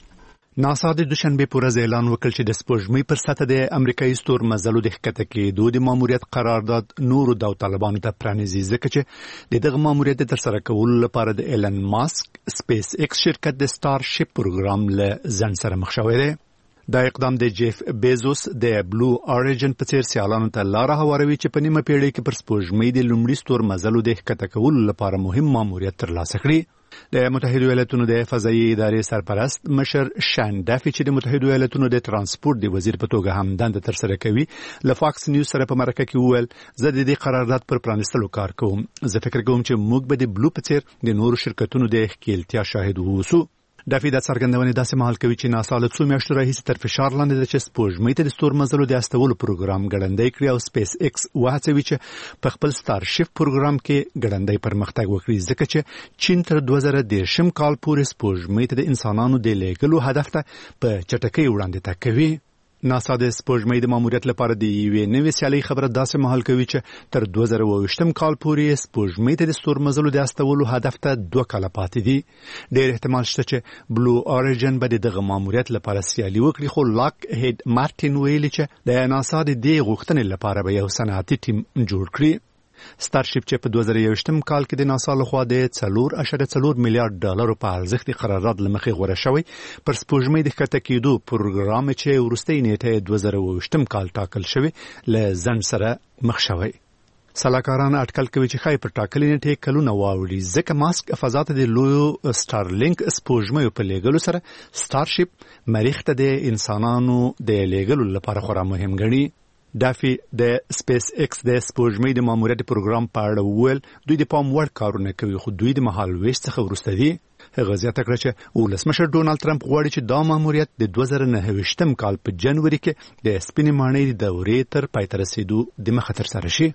ناسا د دوشنبه په ورځ اعلان وکړ چې د سپوږمۍ پر سطح د امریکایي ستورمزلو د ښکته کېدو د ماموریت قرارداد نورو داوطلبانو ته پرانیزي ځکه چې د دغه ماموریت د ترسره کولو لپاره د ایلن ماسک سپیس ایکس شرکت د سٹار شپ پروګرام له ځان سره مخ شوی دی. دا اقدام د جیف بیزوس د بلو اوريجن په څیر سیالانو ته لار هواروي چې په نیمه پیړۍ کې پر سپوږمۍ د لومړي ستورمزلو د ښکته کولو لپاره مهم ماموریت ترلاسه کړي. د متحده ایالاتونو د فضایي ادارې سرپرست مشر شان ډافي چې د متحده ایالاتونو د ترانسپورت د وزیر په توګه هم دنده ترسره کوي له فاکس نیوز سره په مرکه کې وویل زه د دې قرارداد پر پرانیستلو کار کوم. زه فکر کوم چې موږ به د بلو په څیر د نورو شرکتونو د ښکیلتیا شاهد ووسو. ډافي د څرګندونې داسې مهال کوي چې ناسا له څو میاشتو راهیسې تر فشار لاندې ده چې سپوږمۍ ته د ستورمزلو د استولو پروګرام ګړندی کړي او سپیس ایکس وهڅوي چې په خپل سٹار شپ پروګرام کې ګړندی پرمختګ وکړي ځکه چې چین تر دوه زره دېرشم کال پورې سپوږمۍ ته د انسانانو د لیږلو هدف ته په چټکۍ وړاندې تګ کوي. ناسا د سپوږمۍ د ماموریت لپاره د یوې نوې سیالۍ خبره داسې مهال کوي چې تر دوه زره اوویشتم کال پورې سپوږمۍ ته د ستورمزلو د استولو هدف ته دوه کاله پاتې دي. ډېر احتمال شته چې بلو اوريجن به دغه ماموریت لپاره سیالي وکړي خو لاک هید مارټین ویلي چې د ناسا د دې غوښتنې لپاره به یو صنعتي ټیم جوړ کړي. سٹارشپ چې په دوه زره یوویشتم کال کې د ناسا لخوا د څلور اعشاریه څلور میلیارډ ډالرو په ارزښت قرارداد لمخې غوړه شوی پر سپوږمۍ د ښکته کېدو پروګرام چې وروستۍ نیټه دوه زره اوویشتم کال ټاکل شوی له ځنډ سره مخ شوی. سلاکاران اټکل کوي چې خای پر ټاکلې نیټه کلونه واوړي ځکه ماسک فضا ته د لویو سټارلینک سپوږمۍ په لیږلو سره سٹارشپ مریخ ته د انسانانو د لیږلو لپاره خورا مهم ګڼي. ډافي د سپیس ایکس د سپوږمۍ د ماموریت پروګرام په اړه وویل دوی د پام وړ کارونه کوي خو دوی د مهال ویش څخه وروسته دي. هغه زیاته کړه چې ولسمشر ډونالد ټرمپ غواړي چې دا ماموریت د دوه زره نهه ویشتم کال په جنوري کې د سپینې ماڼۍ د دورې تر پای ته رسیدو د مخه ترسره شي.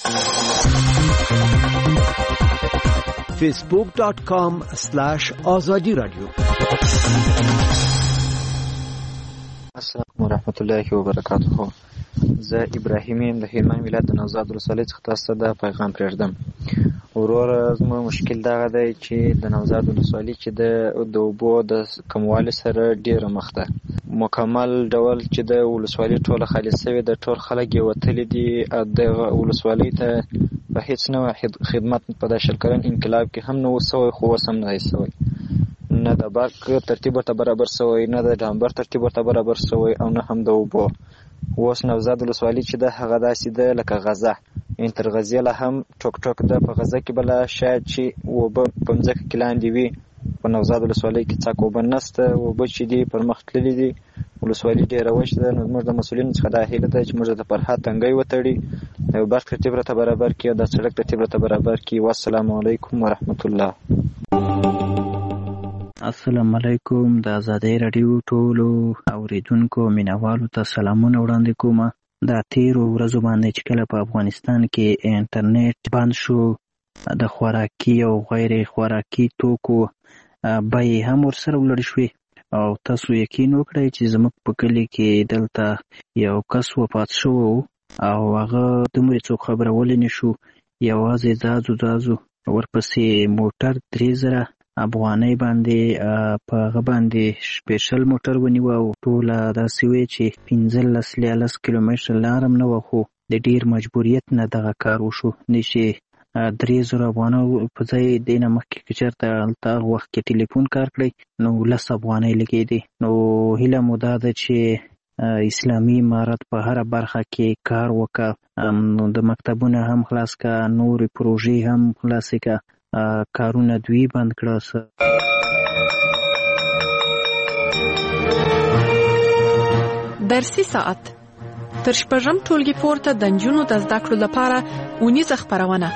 فیسبوک ډاٹ کام سلاش آزادی رادیو. السلام ورحمت الله وبرکاته. زه ابراهیم یم د هلمند ولایت د نوزاد ولسوالۍ څخه تاسو ته د پیغام پرېږدم. وروره زموږ مشکل دغه دی چې د نوزاد ولسوالۍ چې د د اوبو د کموالي سره ډېره مخ ده. مکمل ډول چې د ولسوالۍ ټوله خالي شوې ده، ټول خلک یې وتلي دي. دغه ولسوالۍ ته په هیڅ نوع خدمت په دا شل کلن انقلاب کې هم نه و سوی، خو اوس هم نه دی سوی. نه د برق ترتیب ورته برابر سوی، نه د ډامبر ترتیب ورته برابر سوی، او نه هم د اوبو. اوس نوزاد ولسوالۍ چې ده هغه داسې ده لکه غزه، یعنې تر غزې له هم ټوک ټوک ده. په غزه کې بله شاید چې اوبه په مځکه کې لاندې وي، په نوزاد ولسوالۍ کې څاک اوبه نشته. اوبه چې دي پر مخ تللي دي، ولسوالۍ ډېره وچه ده. نو زموږ د مسؤلینو څخه دا هیله ده چې موږ د فرهاد تنګی وتړي، د برق ترتیب راته برابر کړي، د سړک ترتیب راته برابر کړي. والسلام علیکم ورحمت الله. السلام علیکم. د آزادۍ راډیو ټولو اوریدونکو مینوالو ته سلامونه وړاندې کوم. دا تیرو ورځو باندې چې کله په افغانستان کې انټرنیټ بند شو، د خوراکي او غیر خوراکي توکو بیې هم ورسره ولړ شوې، او تاسو یقین وکړئ چې زموږ په کلي کې دلته یو کس وفات شوی و، او هغه دومره څوک خبرولی نه شو. یوازې ځازو ځازو ورپسې موټر درې زره افغانۍ باندې په هغه باندې سپیشل موټر ونیوه، او ټوله داسې وی چې پنځلس لیالس کیلومتره لار هم نه وه، خو د ډېر مجبوریت نه دغه کار وشو. نه چې درې زره افغانۍ په ځای دې نه مخکې که چېرته هلته هغه وخت کې ټلیفون کار کړی نو لس افغانۍ لګېدې. نو هیله مو دا ده چې اسلامي امارت په هره برخه کې کار وکړه، نو د مکتبونه هم خلاص کړه، نورې پروژې هم خلاصې کړه، کارونه دوی بند کړه. درسي ساعت تر شپږم ټولګي پورته د نجونو د زده کړو لپاره اونیزه خپرونه.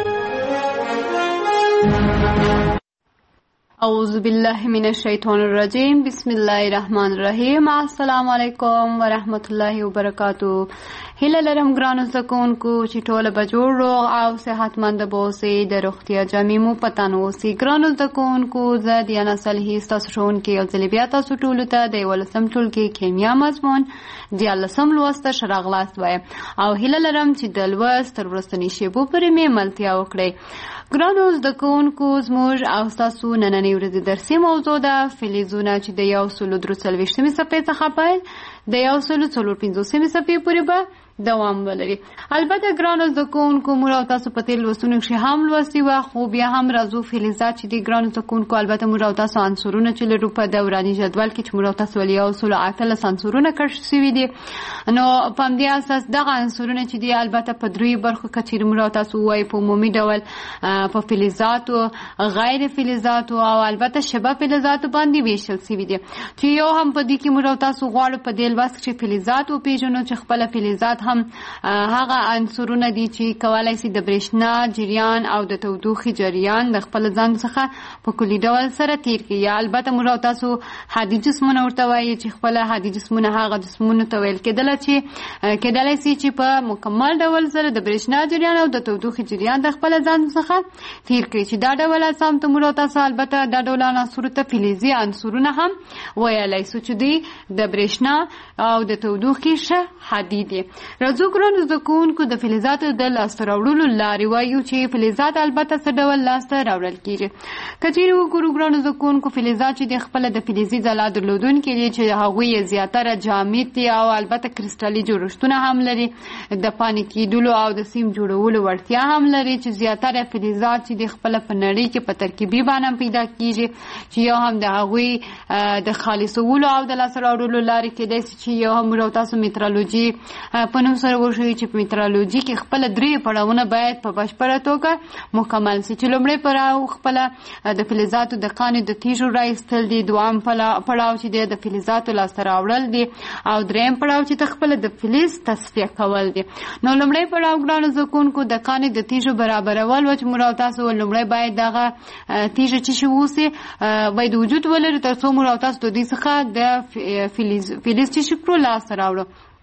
اعوذ بالله من الشیطان الرجیم. بسم الله الرحمن الرحیم. السلام علیکم ورحمت الله وبرکاتہ. هیله لرم ګرانو زده کوونکو چې ټوله به جوړ روغ او صحتمند به اوسئ، د روغتیا جامې مو په تن اوسي. ګرانو زده کوونکو، زه دیانا صالحي ستاسو ښوونکې یو ځلې بیا تاسو ټولو ته د یولسم ټولګي کیمیا مضمون دیارلسم لوست ته ښه راغلاست وایم، او هیله لرم چې د لوست تر وروستنۍ شیبو پورې مې ملتیا وکړئ. ګرانو زده کوونکو، زموږ او ستاسو نننۍ ورځې درسي موضوع ده فلزونه، چې د یو سلو درې څلوېښتمې صفحې څخه پیل د یو سلو څلور پنځوسمې صفحې پورې به دوام ولري. البته ګرانو زده کوونکو، موږ او تاسو په تېر لوستونو کښې هم لوستي وه، خو بیا هم راځو فلزات چې دي ګرانو زده کوونکو. البته موږ او تاسو عنصرونه چې لرو په دوراني جدول کې، چې موږ او تاسو ولې یو سلو اتلس عنصرونه کشف شوي دي، نو په همدې اساس دغه عنصرونه چې دي البته په دریو برخو کې چېرې موږ او تاسو ووایو په عمومي ډول په فلزاتو، غیر فلزاتو او البته شبه فلزاتو باندې ویشل شوي دي، چې یو هم په دې کې موږ او تاسو غواړو په دې لوست کښې فلزات وپېژنو، چې خپله فلزات هم هغه عنصرونه دي چې کولی شي د برېښنا جریان او د تودوخې جریان د خپل ځان څخه په کلي ډول سره تیر کړي. یا البته موږ او تاسو هادي جسمونه ورته وایي، چې خپله هادي جسمونه هغه جسمونو ته ویل کېدله چې کېدلی شي چې په مکمل ډول سره د برېښنا جریان او د تودوخې جریان د خپل ځان څخه تیر کړي، چې دا ډول اجسام ته موږ او تاسو البته دا ډول عناصرو ته فلزي عنصرونه هم ویلی شو، چې دوی د برېښنا او د تودوخې ښه هادي دي. راځو ګرانو زده کوونکو، د فلزاتو د لاسته راوړلو لارې وایو، چې فلزات البته څه ډول لاسته راوړل کېږي. که چېرې وګورو ګرانو زده کوونکو، فلزات چې د خپله د فلزي ځلا درلودونکي دي، چې هغوی یې زیاتره جامد دي او البته کرسټلي جوړښتونه هم لري، د پانې کېدلو او د سیم جوړولو وړتیا هم لري، چې زیاتره فلزات چې د خپله په نړۍ کې په ترکیبي بڼه پیدا کېږي، چې یو هم د هغوی د خالصولو او د لاسته راوړلو لارې کېدای شي چې یو هم موږ او تاسو میترالوجي په نوم سره وښیو، چې په میترالوجي کې خپله درې پړاوونه باید په بشپړه توګه مکمل شي، چې لومړی پړاو خپله د فلزاتو د قانې د تیږو رایستل دي، دویم پړاو چې دی د فلزاتو لاسته راوړل دي، او دریم پړاو چې د خپله د فلز تصفیه کول دي. نو لومړی پړاو ګرانو زده کوونکو د قانې د تیږو برابرول و، چې موږ او تاسو لومړی باید دغه تیږه چې شي اوسي باید وجود ولري، تر څو موږ او تاسو د دوی څخه د فلز چې شي کړو لاسته راوړو.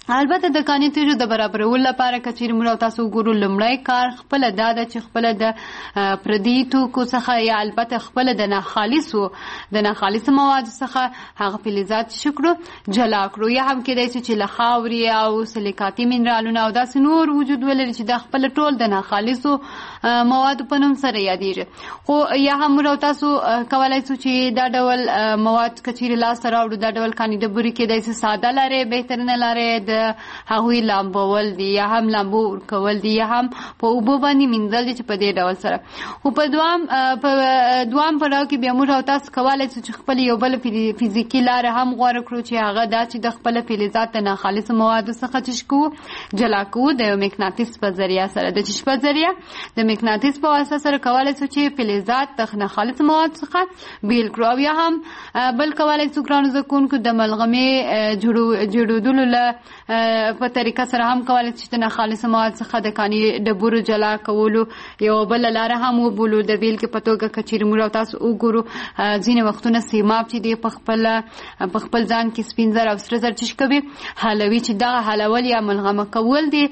البته د کاني تیږو د برابرولو لپاره که چیرې موږ تاسو وګورو لومړی کار خپله دا ده چې خپله د پردي توکو څخه یا البته خپله د ناخالصو د ناخالصو موادو څخه هغه فلزات چې کړو جلا کړو، یا هم کېدای شي چې له خاورې او سلیکاتي منرالونه او داسې نور وجود ولري چې دا خپله ټول د ناخالصو موادو په نوم سره یادېږي. خو یا هم موږ تاسو کولی شو چې دا ډول مواد که چیرې لاسته راوړو، دا ډول کاني ډبرې کېدای شي ساده لارې بهترینه لارې د هغوی لامبول دي یا هم لامبو ورکول دي یا هم په اوبو باندې مینځل دي چې په دې ډول سره. خو په دوام په دوام پړاو کې بیا موږ او تاسو کولی شو چې خپل یو بل فزیکي لاره هم غوره کړو چې هغه دا چې د خپل فلزات د ناخالصو موادو څخه چې کوو جلا کوو د یو مقناطیس په ذریعه سره. د چیش په ذریعه د مقناطیس په واسطه سره کولی شو چې فلزات د ناخالصو موادو څخه بیل کړو، او یا هم بل کولی شو ګرانو زده کوونکو د ملغمې جوړېدلو له په طریقه سره هم کولی چې د ناخالصو مواد څخه د کاني ډبرو جلا کولو یو بله لاره هم وبولو. د بیلګې په توګه که چیرې موږ او تاسو وګورو ځینې وختونه سیماب چې دی په خپل په خپل ځان کې سپین زر او سره زر چې کوي حلوي، چې دغه حلول یا ملغمه کول دي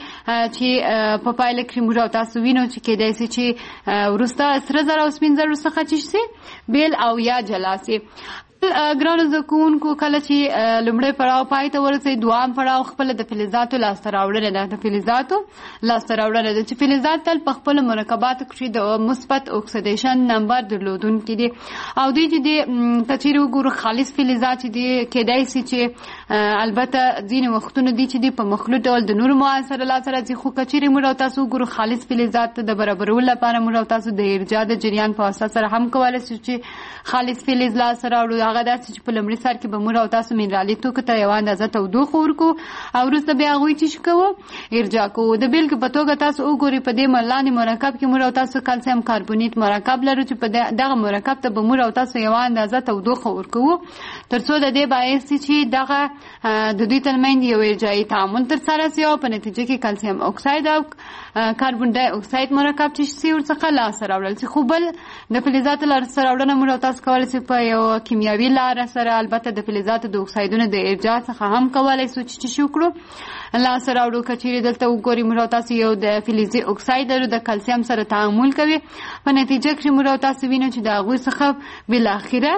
چې په پایله کې موږ او تاسو وینو چې کېدای شي چې وروسته سره زر او سپین زر څخه چې شي بیل او یا جلا شي. ګرانو زده کوونکو کله چې لومړی پړاو پای ته ورسوي، دوام پړاو خپله د فلزاتو لاسته راوړنه ده. د فلزاتو لاسته راوړنه ده چې فلزات تل په خپلو مرکباتو کښې د مثبت اکسیدیشن نمبر درلودونکي دي، او دوی چې دي که چیرې وګورو خالص فلزات چې دي کېدای شي چې البته ځینې وختونه دي چې دي په مخلوط ډول د نورو موادو سره لاسته راځي. خو که چیرې موږ او تاسو وګورو خالص فلزات د برابرولو لپاره موږ او تاسو د ارجاع د جریان په واسطه سره هم کولی شو چې خالص فلز لاسته راوړو. هغه داسې چې په لومړي سر کې به موږ او تاسو منرالي توکو ته یوه اندازه تودوخه ورکو او وروسته بیا هغوی چې کوو ارجاع کوو. د بیلګې په توګه تاسو وګورئ په دې لاندې مرکب کې موږ او تاسو کلسیم کاربونیت مرکب لرو چې په دغه مرکب ته به موږ او تاسو یوه اندازه تودوخه ورکوو تر څو د دې باعث چې دغه د دوی ترمنځ یو ارجاعي تعامل ترسره شي او په نتیجه کې کلسیم اکساید او کاربن ډای اکساید مرکب چې شي ورڅخه لاسته راوړل شي. خو بل د فلزاتو لاسته راوړنه موږ او تاسو کولی شو په یو کیمیاوي لاره سره، البته د فلزاتو د اکسایدونو د ارجاع څخه هم کولی شو چې څه وکړو لاسته راوړو. که چیرې دلته وګورئ موږ او تاسو یو د فلزي اکساید لرو د کلسیم سره تعامل کوي، په نتیجه کې موږ او تاسو وینو چې د هغوی څخه بالاخره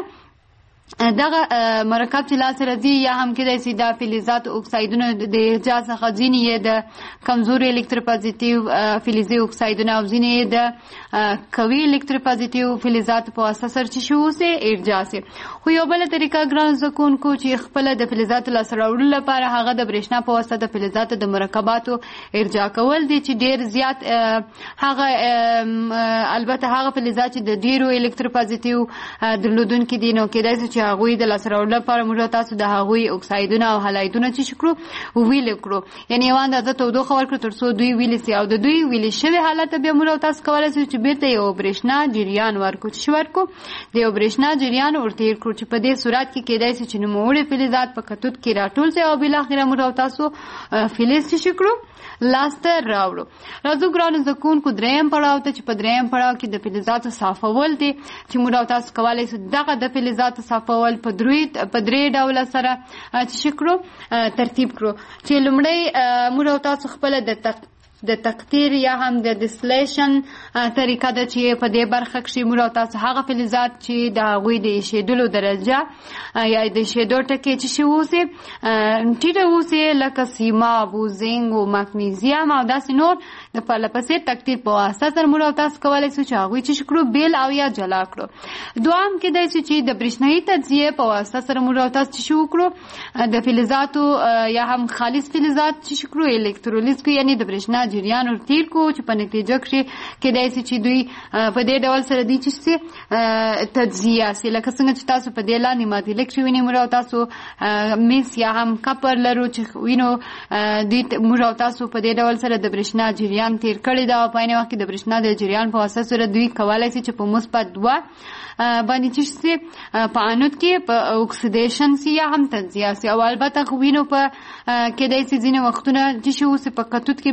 دغه مرکب چې لاسته راځي یا هم کېدای شي د فلزاتو اکسایدونو د ارجاع څخه ځینې یې د کمزوري الکتروپازیټیو فلزي اکسایدونه او ځینې یې د قوي الکتروپازیټیو فلزاتو په واسطه سره چې شي اوسي ارجاع شي. خو یو بله طریقه ګرانو زده کوونکو چې خپله د فلزاتو لاسته راوړلو لپاره هغه د برېښنا په واسطه د فلزاتو د مرکباتو ارجاع کول دي چې ډېر زیات هغه البته هغه فلزات چې د ډېرو الکتروپازیټیو درلودونکي دي نو کېدای شي چې هغوی د لاسته راوړلو لپاره موږ تاسو د هغوی اکسایدونه او هلایدونه چې کړو ویلې کړو، یعنې یوه اندازه تودوخه ورکړو تر څو دوی ویلې شي، او د دوی ویلې شوي حالت ته بیا موږ تاسو کولی شو چې بېرته یو برېښنا جریان ورکړو. چې ورکړو د یو برېښنا جریان ورتېر کړو چې په دې صورت کې کېدای شي چې نوموړي فلزات په کتود کې راټول شي او بالاخره موږ تاسو فلز چې کړو لاسته راوړو. راځو ګرانو زده کوونکو درېیم پړاو ته چې په درېیم پړاو کې د فلزاتو صافول دي چې موږ تاسو کولی شو دغه د فلزاتو صافول په درې په درې ډوله سره چې کړو ترتیب کړو. چې لومړی موږ تاسو خپله د د تقطیر یا هم د ډسلیشن طریقه ده چې په دې برخه کې موږ تاسو هغه فلزات چې د هغوی د ایشېدلو درجه یا د ایشېدو ټکي چې شي اوسي ټیټه اوسي لکه سیماب او زنګ او مګنیزیم او داسې نور د پرله پسې تقطیر په واسطه سره موږ تاسو کولی شو چې هغوی چې کړو بیل او یا جلا کړو. دوام کېدای شي چې د برېښنایي تجزیې په واسطه سره موږ تاسو چې وکړو د فلزاتو یا هم خالص فلزات چې کړو الکترولیز کړو، یعنې د برېښنا جریان ورتېر کړو چې په نتیجه کې کېدای شي چې دوی په دې ډول سره دي چې تجزیه شي. لکه څنګه چې تاسو په دې لاندې معادله کښې وینئ موږ تاسو مس یا هم کپر لرو چې وینو دوی موږ تاسو په دې ډول سره د برېښنا جریان تېر کړی ده او په عین وخت کې د برېښنا د جریان په واسطه سره دوی کولی شي چې په مثبت دوه باندې چې شي په انود کې په اکسیدیشن شي یا هم تجزیه شي، او البته خو وینو په کېدای شي ځینې وختونه چې شي اوسي په کتود کې بیا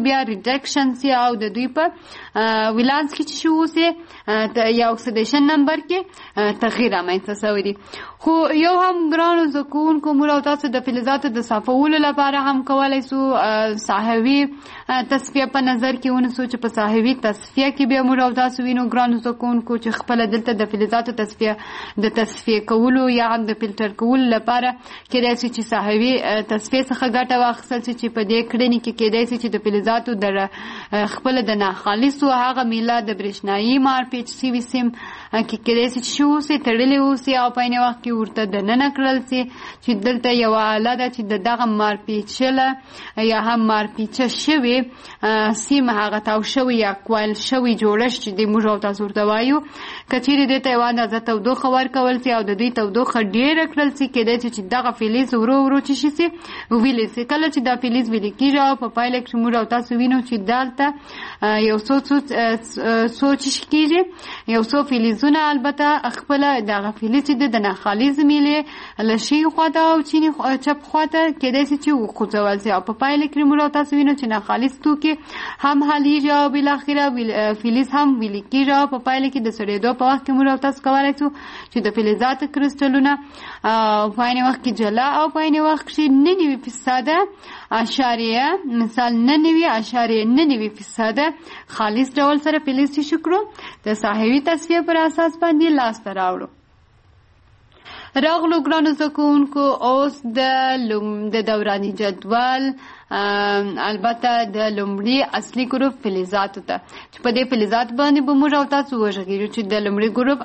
ریډکشن سي او د دوی په ولانس کې چې شو سي یا اکسیډیشن نمبر کې تغییر رامنځته شوی دی. خو یو هم ګرانو زده کوونکو موږ او تاسو د فلزاتو د صفولو لپاره هم کولی سو ساحوي تصفیه په نظر کې ونیسو چې په ساحوي تصفیه کې بیا موږ او تاسو وینو ګرانو زده کوونکو چې خپله دلته د فلزاتو تصفیه د تصفیه کولو یا هم د فلټر کولو لپاره کېدای شي چې ساحوي تصفیه څخه ګټه واخیستل شي چې په دې کړنې کې کېدای شي چې د فلزاتو د خپله د ناخالصو هغه میله د برېښنایي مارپیچ سوي سیم کې کېدای شي چې شو اوسي تړلې اوسي او په عین وخت کې ورته دننه کړل سي چې دلته یوه آله ده چې د دغه مارپیچله یا هم مارپیچه شوې سیم هغه تاو شوی یا کوایل شوی جوړښت چې د موږ او تاسو ورته وایو که چیرې دې ته یوه اندازه تودوخه ورکول سي او د دوی تودوخه ډېره کړل سي کېدای شي چې دغه فلز ورو ورو چې شي سي ویلې سي. کله چې دا فلز ویلې کېږي او په پایله کې موږ او تاسو وینو چې دلته یو څو څو چې کېږي یو څو فلزونه البته خپله دغه فلز چې د ناخالص میلې له ښي خواته او چیني چپ خواته کېدای شي چې وخوځول سي او په پایله کې موږ او تاسو وینو چې ناخالص توکي هم حلیږي او بالاخره فلز هم ویلې کېږي او په پایله کې د سړېدو په وخت کې موږ او تاسو کولی شو چې د فلزاتو کرسټلونه په عین وخت کې جلا او په عین وخت کې نه نوي فیصده اشاریه مثال نه نوي اشاریه نه نوي فیصده خالص ډول سره فلز شو کړو د ساحوي تصفیه پر اساس باندې لاسته راوړو. راغلو ګرانو زده کوونکو اوس د دوراني جدول البته د لومړي اصلي ګروپ فلزاتو ته چې په دې فلزات باندې به موږ او تاسو وغږیږو چې د لومړي ګروپ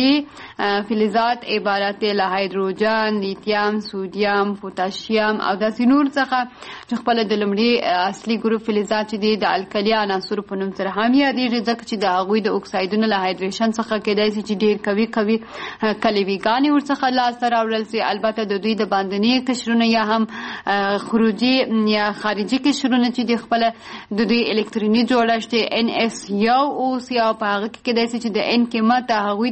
اصلي فلزات عبارت له هایدروجن، لیتیم، سودیم، پوتاشیم او داسې نور څخه چې خپله د لومړي اصلي ګروپ فلزات چې دي د الکلي عناصرو په نوم سره هم یادېږي ځکه چې د هغوی د اکسایدونو له هایدریشن څخه کېدای شي چې ډېر قوي قوي کلیویګانې ورڅخه لاسته راوړل سي. البته د دوی د باندني قشرونه یا هم خروجي یا خارجي قشرونه چې د خپل د دوی الکتروني جوړښت ان اس یو اوس یا په هغه کې کېدای شي چې د ان قیمت هغوی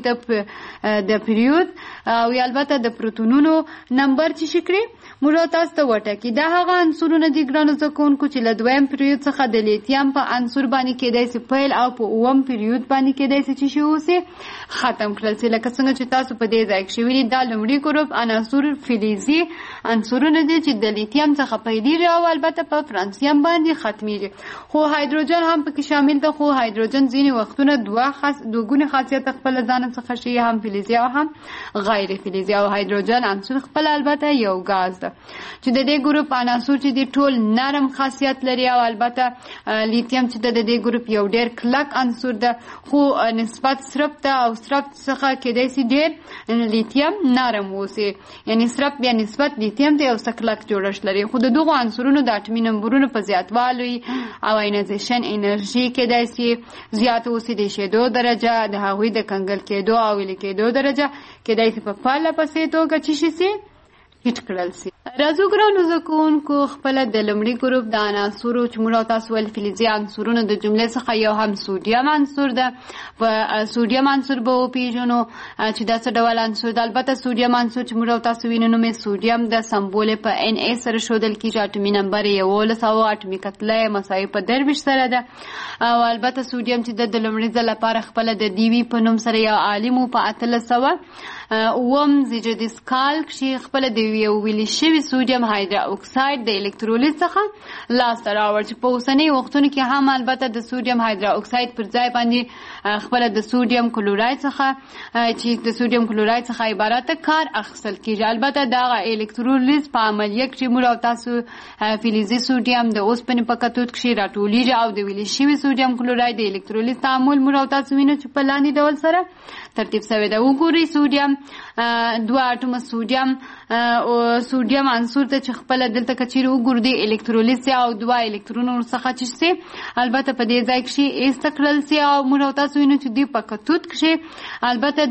ته د پیریود او البته د پروتونونو نمبر چې شي کړي موږ تاسو ته وټاکي. دا هغه عنصرونه دي ګرانو زده کوونکو چې له دویم پیریود څخه د لیتیم په عنصر باندې کېدای شي پیل او په اووم پیریود باندې کېدای شي چې شي اوسي ختم کړل سي. لکه څنګه چې تاسو په دې ځای کې شوي دا لومړي ګروپ عناصر فلزي عنصرونه دي چې د لیتیم څخه پیلېږي او البته په فرانسیم باندې ختمیږي. خو هایدروجن هم پکې شامل ده خو هایدروجن ځینې وختونه دوه خاص دوه ګونې خاصیت خپل ځان څخه شي هم فلزي او هم غیر فلزي او هایدروجن عنصر خپل البته یو غاز ده چې د دې ګروپ عناصر چې دي ټول نرم خاصیت لري او البته لیتیم چې د دې ګروپ یو ډېر کلک عنصر ده خو نسبت سرب ته او سرب څخه کېدای شي ډېر لیتیم نرم اوسي یعنی سرب بیا نسبت لیتیم ته یو څه کلک جوړښت لري. خو د دغو عنصرونو د اټمي نمبرونو په زیاتوالي او آینایزیشن انرژي کېدای شي زیات اوسي د شیدو درجه د هغوی د کنګل کېدو او ویلې کېدو درجه کېدای شي په پرله پسې توګه چې شي سي هیټ کړل سي. راځو ګرانو زده کوونکو خپله د لومړي ګروپ د عناصرو چې موږ او تاسو ویل فلزي عنصرونو د جملې څخه یو هم سودیم عنصر ده. په سودیم عنصر به وپېژنو چې دا څه ډول عنصر ده. البته سودیم عنصر چې موږ او تاسو وینو نوم یې سودیم ده سمبول یې په ان ای سره ښودل کېږي اټمي نمبر یې یولس او اټمي کتله یې مساوي په درویشت سره ده او البته سودیم چې د لومړي ځل لپاره خپله د دیوي په نوم سره یو عالم و په اتلس سوه اووم زیجدیس کال کښې خپله د یو ویلې شوي سودیم هایدرا اکساید د الکترولیز څخه لاسته راوړ چې په اوسنۍ وختونو کې هم البته د سودیم هایدرا اکساید پر ځای باندې خپله د سودیم کلوراید څخه چې د سودیم کلوراید څخه عبارت کار اخیستل کېږي. البته دغه الکترولیز په عملیه کې موږ او تاسو فلزي سودیم د اوسپنې په کتود کښې راټولیږي او د ویلې شوي سودیم کلوراید د الکترولیز تعامل موږ او تاسو وینو چې په لاندې ډول سره ترتیب شوی ده. وګورئ سودیم دوه اټومه سودیم او سودیم عنصر ته چې خپله دلته که چیرې وګورو د الکترولیز او دوه الکترونو ورڅخه چې سي البته په دې ځای کښې ایسته کړل سي او موږ او تاسو وینو چې دوی په کتود کښې البته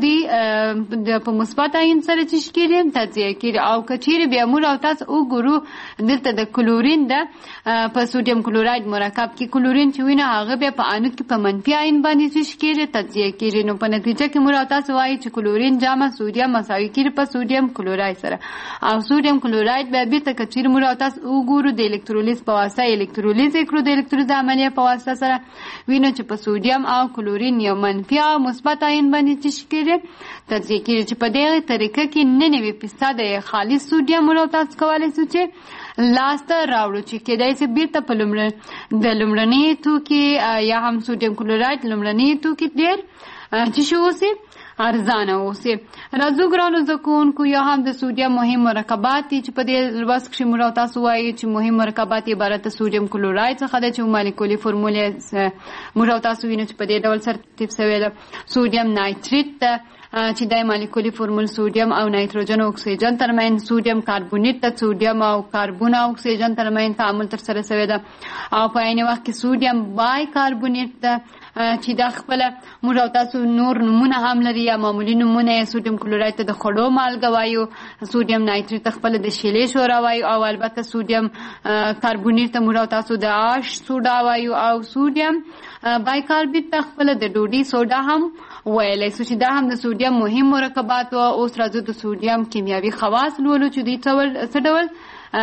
دوی په مثبت عین سره چې کېږي تجزیه کېږي او که چیرې بیا موږ او تاسو وګورو دلته د کلورین ده په سودیم کلوراید مرکب کې کلورین چې وینو هغه بیا په انود کې په منفي عین باندې چې کېږي تجزیه کېږي. نو په نتیجه کې موږ او تاسو وایو چې کلورین جمع سودیم مساوي کېږي په سودیم کلوراید سره او سوډیم کلوراید بیا بیرته که چیرې موږ او تاسو وګورو د الکترولیز په واسطه الکترولیز یې کړو د الکترولیز عملیه په واسطه سره وینو چې په سوډیم او کلورین یو منفي او مثبت آیون باندې څه کېږي تجزیه کېږي چې په دغه طریقه کې نه نوي فیصد خالص سوډیم موږ او تاسو کولی شو چې لاسته راوړو چې کېدای شي بیرته په لومړني د لومړني توکي یا هم سوډیم کلوراید لومړني توکي ډېر چې شو اوسي ارزانه اوسي. راځو ګرانو زده کوونکو یا هم د سوډیم مهم مرکبات دي چې په دې لوست کښې موږ او تاسو وایو چې مهم مرکبات عبارت د سوډیم کلوراید څخه ده چې مالیکولي فورمولې موږ او تاسو وینو چې په دې ډول سره ترتیب شوی ده. سوډیم نایتریت ده چې د مالیکولي فورمول سوډیم او نایتروجن او اکسیجن ترمنځ سوډیم کاربونیت د سوډیم او کاربون او اکسیجن ترمنځ تعامل ترسره شوی ده او په عین وخت کې سوډیم بای کاربونیت ده چې دا خپله موږ او تاسو نور نومونه هم لري یا معمولي نومونه یې سوډیم کلوراید ته د خوړو مالګه وایو، سوډیم نایتریت ته خپله د شیلې شوره وایو او البته سوډیم کاربونیت ته موږ او تاسو د آش سوډا وایو او سوډیم بایکاربونیت ته خپله د ډوډۍ سوډا هم ویلی سو چې دا هم د سوډیم مهم مرکبات و. اوس راځو د سوډیم کیمیاوي خواص لولو چې دوی څه ډول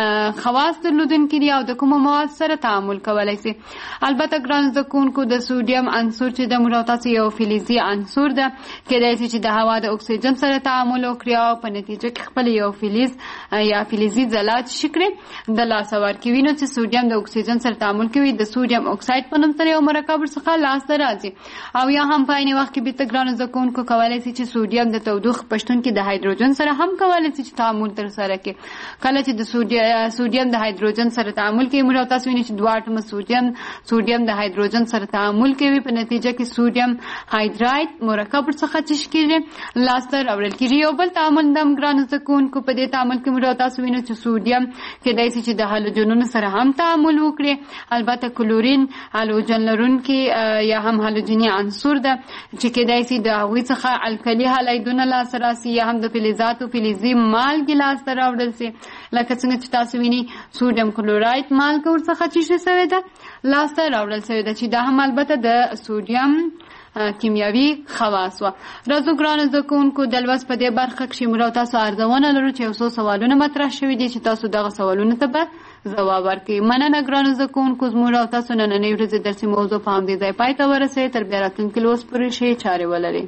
خواص درلودونکي دي او د کومو مواد سره تعامل کولی شي. البته ګران زده کوونکو د سوډیم عنصر چې د موږ او تاسو یو فلزي عنصر ده، کیدای شي چې د هوا د اکسیجن سره تعامل وکړي او په نتیجه کې خپل یو فلز یا فلزي ځلا چې کړي د لاسه ورکړي. وینو چې سوډیم د اکسیجن سره تعامل کوي د سوډیم اکساید په نوم سره یو مرکب څخه لاسته راځي او یا هم په عین وخت کې بیرته ګرانو زده کوونکو کولی شي چې سوډیم د تودوخې په شتون کې د هایدروجن سره هم کولی شي چې تعامل ترسره کړي. کله چې د سوډیم سوډیم د هایدروجن سره تعامل کوي موږ تاسو وینئ چې دوه اټومه سوډیم سوډیم د هایدروجن سره تعامل کوي، په نتیجه کې سوډیم هایدرایډ مرکب ورڅخه څه کېږي لاسته راوړل کېږي. یو بل تعامل هم ګرانو زده کوونکو په دې تعامل کې موږ تاسو وینئ چې سوډیم کېدای شي چې د هالوجنونو سره هم تعامل وکړي. البته کلورین هالوجن لرونکي یا هم هالوجني عنصر ده چې کېدای شي د هغوی څخه الکلي هالایدونه لاسته راسي یا هم د فلزاتو فلزي مالګې لاسته راوړل شي. لکه څنګه چې تاسو وینئ سوډیم کلوراید مالګه ورڅخه څه شوې ده لاسته راوړل شوې ده چې دا هم البته د سوډیم کیمیاوي خواص وه. راځو ګرانو زده کوونکو د لوست په دې برخه کښې موږ او تاسو ارزونه لرو چې یو څو سوالونه مطرح شوي دي چې تاسو دغه سوالونو ته به ځواب ورکړئ. مننه ګرانو زده کوونکو زموږ او تاسو نننۍ ورځې درسي موضوع په همدې ځای پای ته ورسوئ. تر بیا راتلونکي لوست پورې ښې چارې ولرئ.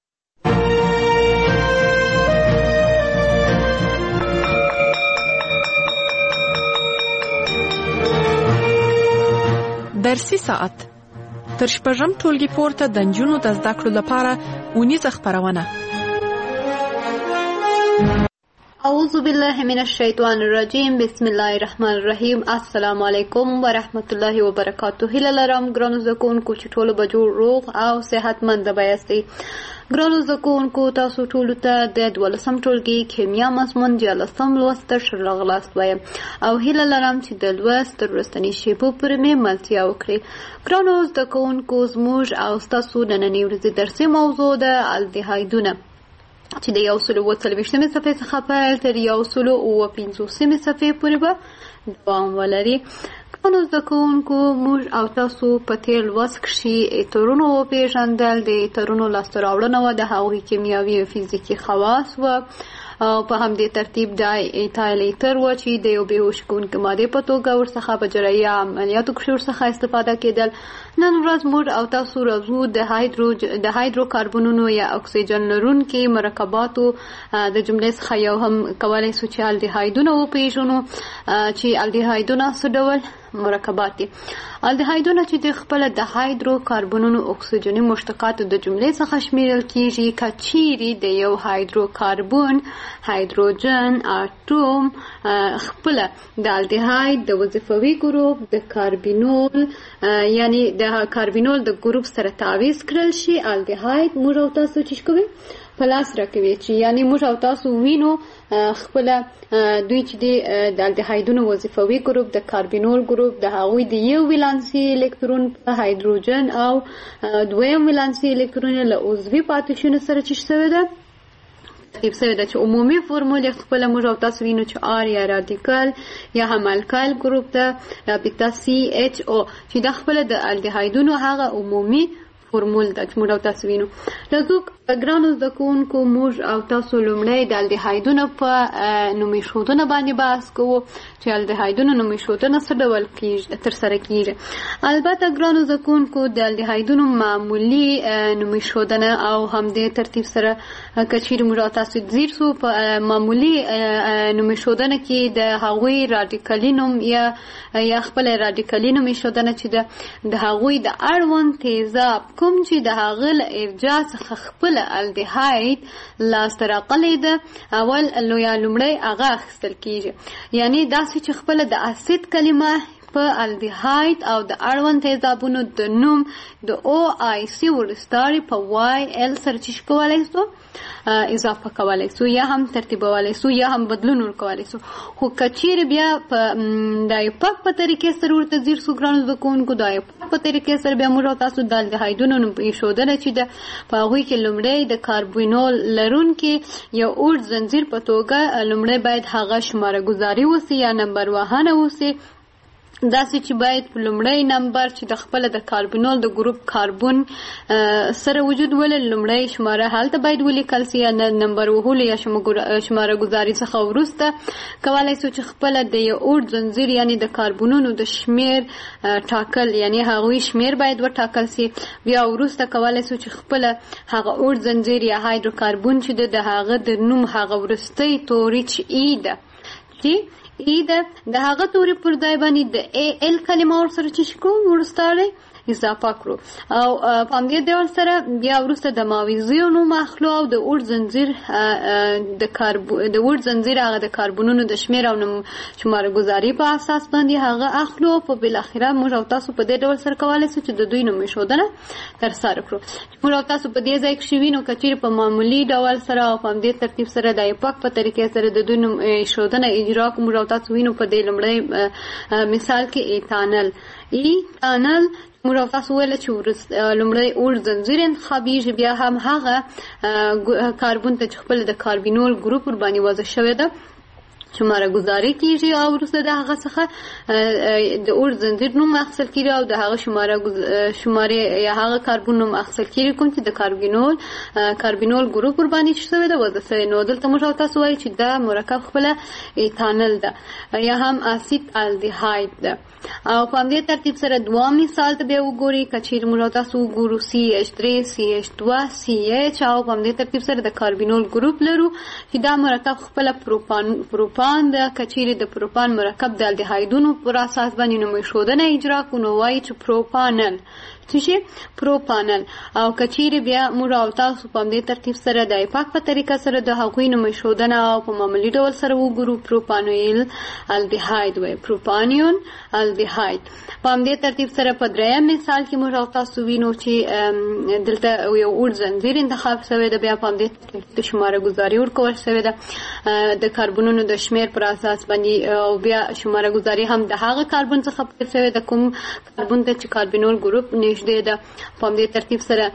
درسي ساعت تر شپږم ټولګي پورته د نجونو د زده کړو لپاره اونیزه خپرونه. اعوذ بالله من الشیطان الرجیم بسم الله الرحمن الرحیم. السلام علیکم ورحمت الله وبرکاته. هیله لرم ګرانو زده کوونکو چې ټول به جوړ روغ او صحتمند به یاستئ. ګرانو زده کوونکو تاسو ټولو ته د دولسم ټولګي کیمیا مضمون دیارلسم لوست ته ښه راغلاست وایم او هیله لرم چې د لوست تر وروستنۍ شیبو پورې مې ملتیا وکړئ. ګرانو زده کوونکو زموږ او ستاسو نننۍ ورځې درسي موضوع ده الدهایدونه چې د یو سلو اووه څلوېښتمې صفحې څخه پیل تر یو سلو اووه پنځوسمې صفحې پورې به دوام ولري. ګرانو زده کوونکو موږ او تاسو په تېر لوست کښې ایترونو وپېژندل، د ایترونو لاسته راوړنه وه، د هغوی کیمیاوي او فزیکي خواص وه او په همدې ترتیب دا ایتایل ایتر وه چې د یو بېهوش کوونکې مادې په توګه ورڅخه په جراحي عملیاتو کښې ورڅخه استفاده کېدل. نن ورځ موږ او تاسو راځو د هایدرو د هایدرو کاربونونو یا اکسیجن لرونکي مرکباتو د جملې څخه یو هم کولی شو چې الدهایدونه وپېژنو چې الدهایدونه څه ډول مرکبات دي. الدهایدونه چې د خپله د هایدرو کاربونونو اکسیجني مشتقاتو د جملې څخه شمیرل کېږي که چیرې د یو هایدرو کاربون هایدروجن اټوم خپله د الدهاید د وظیفوي ګروپ د کاربینول یعنی د کاربینول د ګروپ سره تعویض کړل شي الدهاید موږ او تاسو چې کوي په لاس راکوي چې یعنی موږ او تاسو وینو خپله دوی چې د الدهایدونو وظیفوي ګروپ د کاربینول ګروپ د هغوی د یو ولانسي الکترون په هایدروجن او دویم ولانسي الکترون له عضوي پاتې شونو سره چې شوی ده ترتیب شوی ده چې عمومي فورمول یې خپله موږ او تاسو وینو چې آر یا رادیکال یا هم الکایل ګروپ ده رابطه سی ایچ او چې دا خپله د الدهایدونو هغه عمومي فورمول د چې موږ او تاسو وینو. راځو ګرانو زده کوونکو موږ او تاسو لومړی د الډیهایدونو په نومېښودنه باندې بحث کوو چې الډیهایدونو نومېښودنه څه ډول کیږي ترسره کیږي. البته ګرانو زده کوونکو د الډیهایدونو معمولي نومېښودنه او همدې ترتیب سره که چیرې موږ او تاسو ځیر سو په معمولي نومېښودنه کې د هغوی راډیکالي نوم یا یا خپل راډیکالي نومېښودنه چې د هغوی د اړوند تیزاب کوم چې د هغه له ارجاع څخه خپل الډیهاید لاسته راغلی ده اول لویا لومړی هغه اخیستل کیږي. یعنی داسې چې خپل د اسید کلمه په الډیهاید او د اړوند تیزابونو د نوم د او آی سی ورستاري په وای ال سره چې کولای سو اضافه کولای سو یا هم ترتیبولای سو یا هم بدلون ورکولای سو. خو کچیر بیا په د پاک په طریقې سره ورته زیر سو ګرانو د کوونکو د پاک په طریقې سره بیا موږ تاسو د الډیهایدونو نوم ایښودل چې د په هغوی کې لومړی د کاربونول لرونکي یو اوږد زنځیر په توګه لومړی باید هغه شماره ګذاري وسي یا نمبر وهنه وسي. داسې چې باید په لومړی نمبر چې د خپل د کاربونول د ګروپ کاربون سره وجود ولري لومړی شماره هلته باید ولیکل سي یا نمبر وهلو یا شماره ګذاري څخه وروسته کولای سو چې خپل د یو اوږد زنځیر یعنی د کاربونونو د شمیر ټاکل یعنی هغوی شمیر باید وټاکل سي. بیا وروسته کولای سو چې خپل هغه اوږد زنځیر یا هایدروکاربون چې د هغه د نوم هغه وروستی توري چې ای ده چې ای ده د هغه توري پر ځای باندې د ای ال کلمه ورسره چې کوم ورستاره اضافه کړو او په همدې ډول سره بیا وروسته د ماویزیو نوم اخلو او د اوږد زنځیر د کاربو د اوږد زنځیر هغه د کاربونونو د شمیر او شماره ګذاري په اساس باندې هغه اخلو. په بالاخره موږ او تاسو په دې ډول سره کولای شو چې د دوی نومېښودنه ترسره کړو. موږ او تاسو په دې ځای کې شوي نو که چیرې په معمولي ډول سره او په همدې ترتیب سره د ایپاک په طریقې سره د دوی نومېښودنه اجرا کړو. موږ او تاسو وینو په دې لومړی مثال کې ایتانل ایتانل موږ او تاسو ویل چې لومړی اوږد زنځیر انتخابیږي بیا هم هغه کاربون ته چې خپل د کاربینول ګروپ ور باندې وضع شوی ده شماره ګذاري کیږي او وروسته د هغه څخه د اوږد زنځیر نوم اخیستل کیږي او د هغه شماره شماره یا هغه کاربون نوم اخیستل کیږي کوم چې د کاربینول کاربینول ګروپ ور باندې شوی ده وضع شوی. نو دلته موږ تاسو وایي چې دا مرکب خپل ایتانل ده یا هم اسید الډیهاید ده. او په همدې ترتیب سره دوام مثال ته بیا وګورئ کچیر موږ تاسو وګورو سی ایچ درې سی ایچ دوه سی ایچ او په همدې ترتیب سره د کاربینول ګروپ لرو چې دا مرکب خپل پروپان پروپان د کچیر د پروپان مرکب د الډیهایدونو پر اساس باندې نومېښودنه اجرا کوو وایي چې پروپانل چې پروپانل او کچیر بیا موږ او تاسو په همدې ترتیب سره د ایپاک په طریقه سره د هغوی نومېښودنه او په معمولي ډول سره وګورو پروپانویل الډیهاید وایي پروپانیون الډیهاید. په همدې ترتیب سره په دریم مثال کې موږ او تاسو وینو چې دلته یو اوږد زنځیر انتخاب شوی ده بیا په همدې د شماره ګذاري ورکول شوی ده د کاربونونو د شمیر پر اساس باندې او بیا شماره ګذاري هم د هغه کاربون څخه پیل شوی ده کوم کاربون ته چې کاربینول ګروپ نږدې ده. په همدې ترتیب سره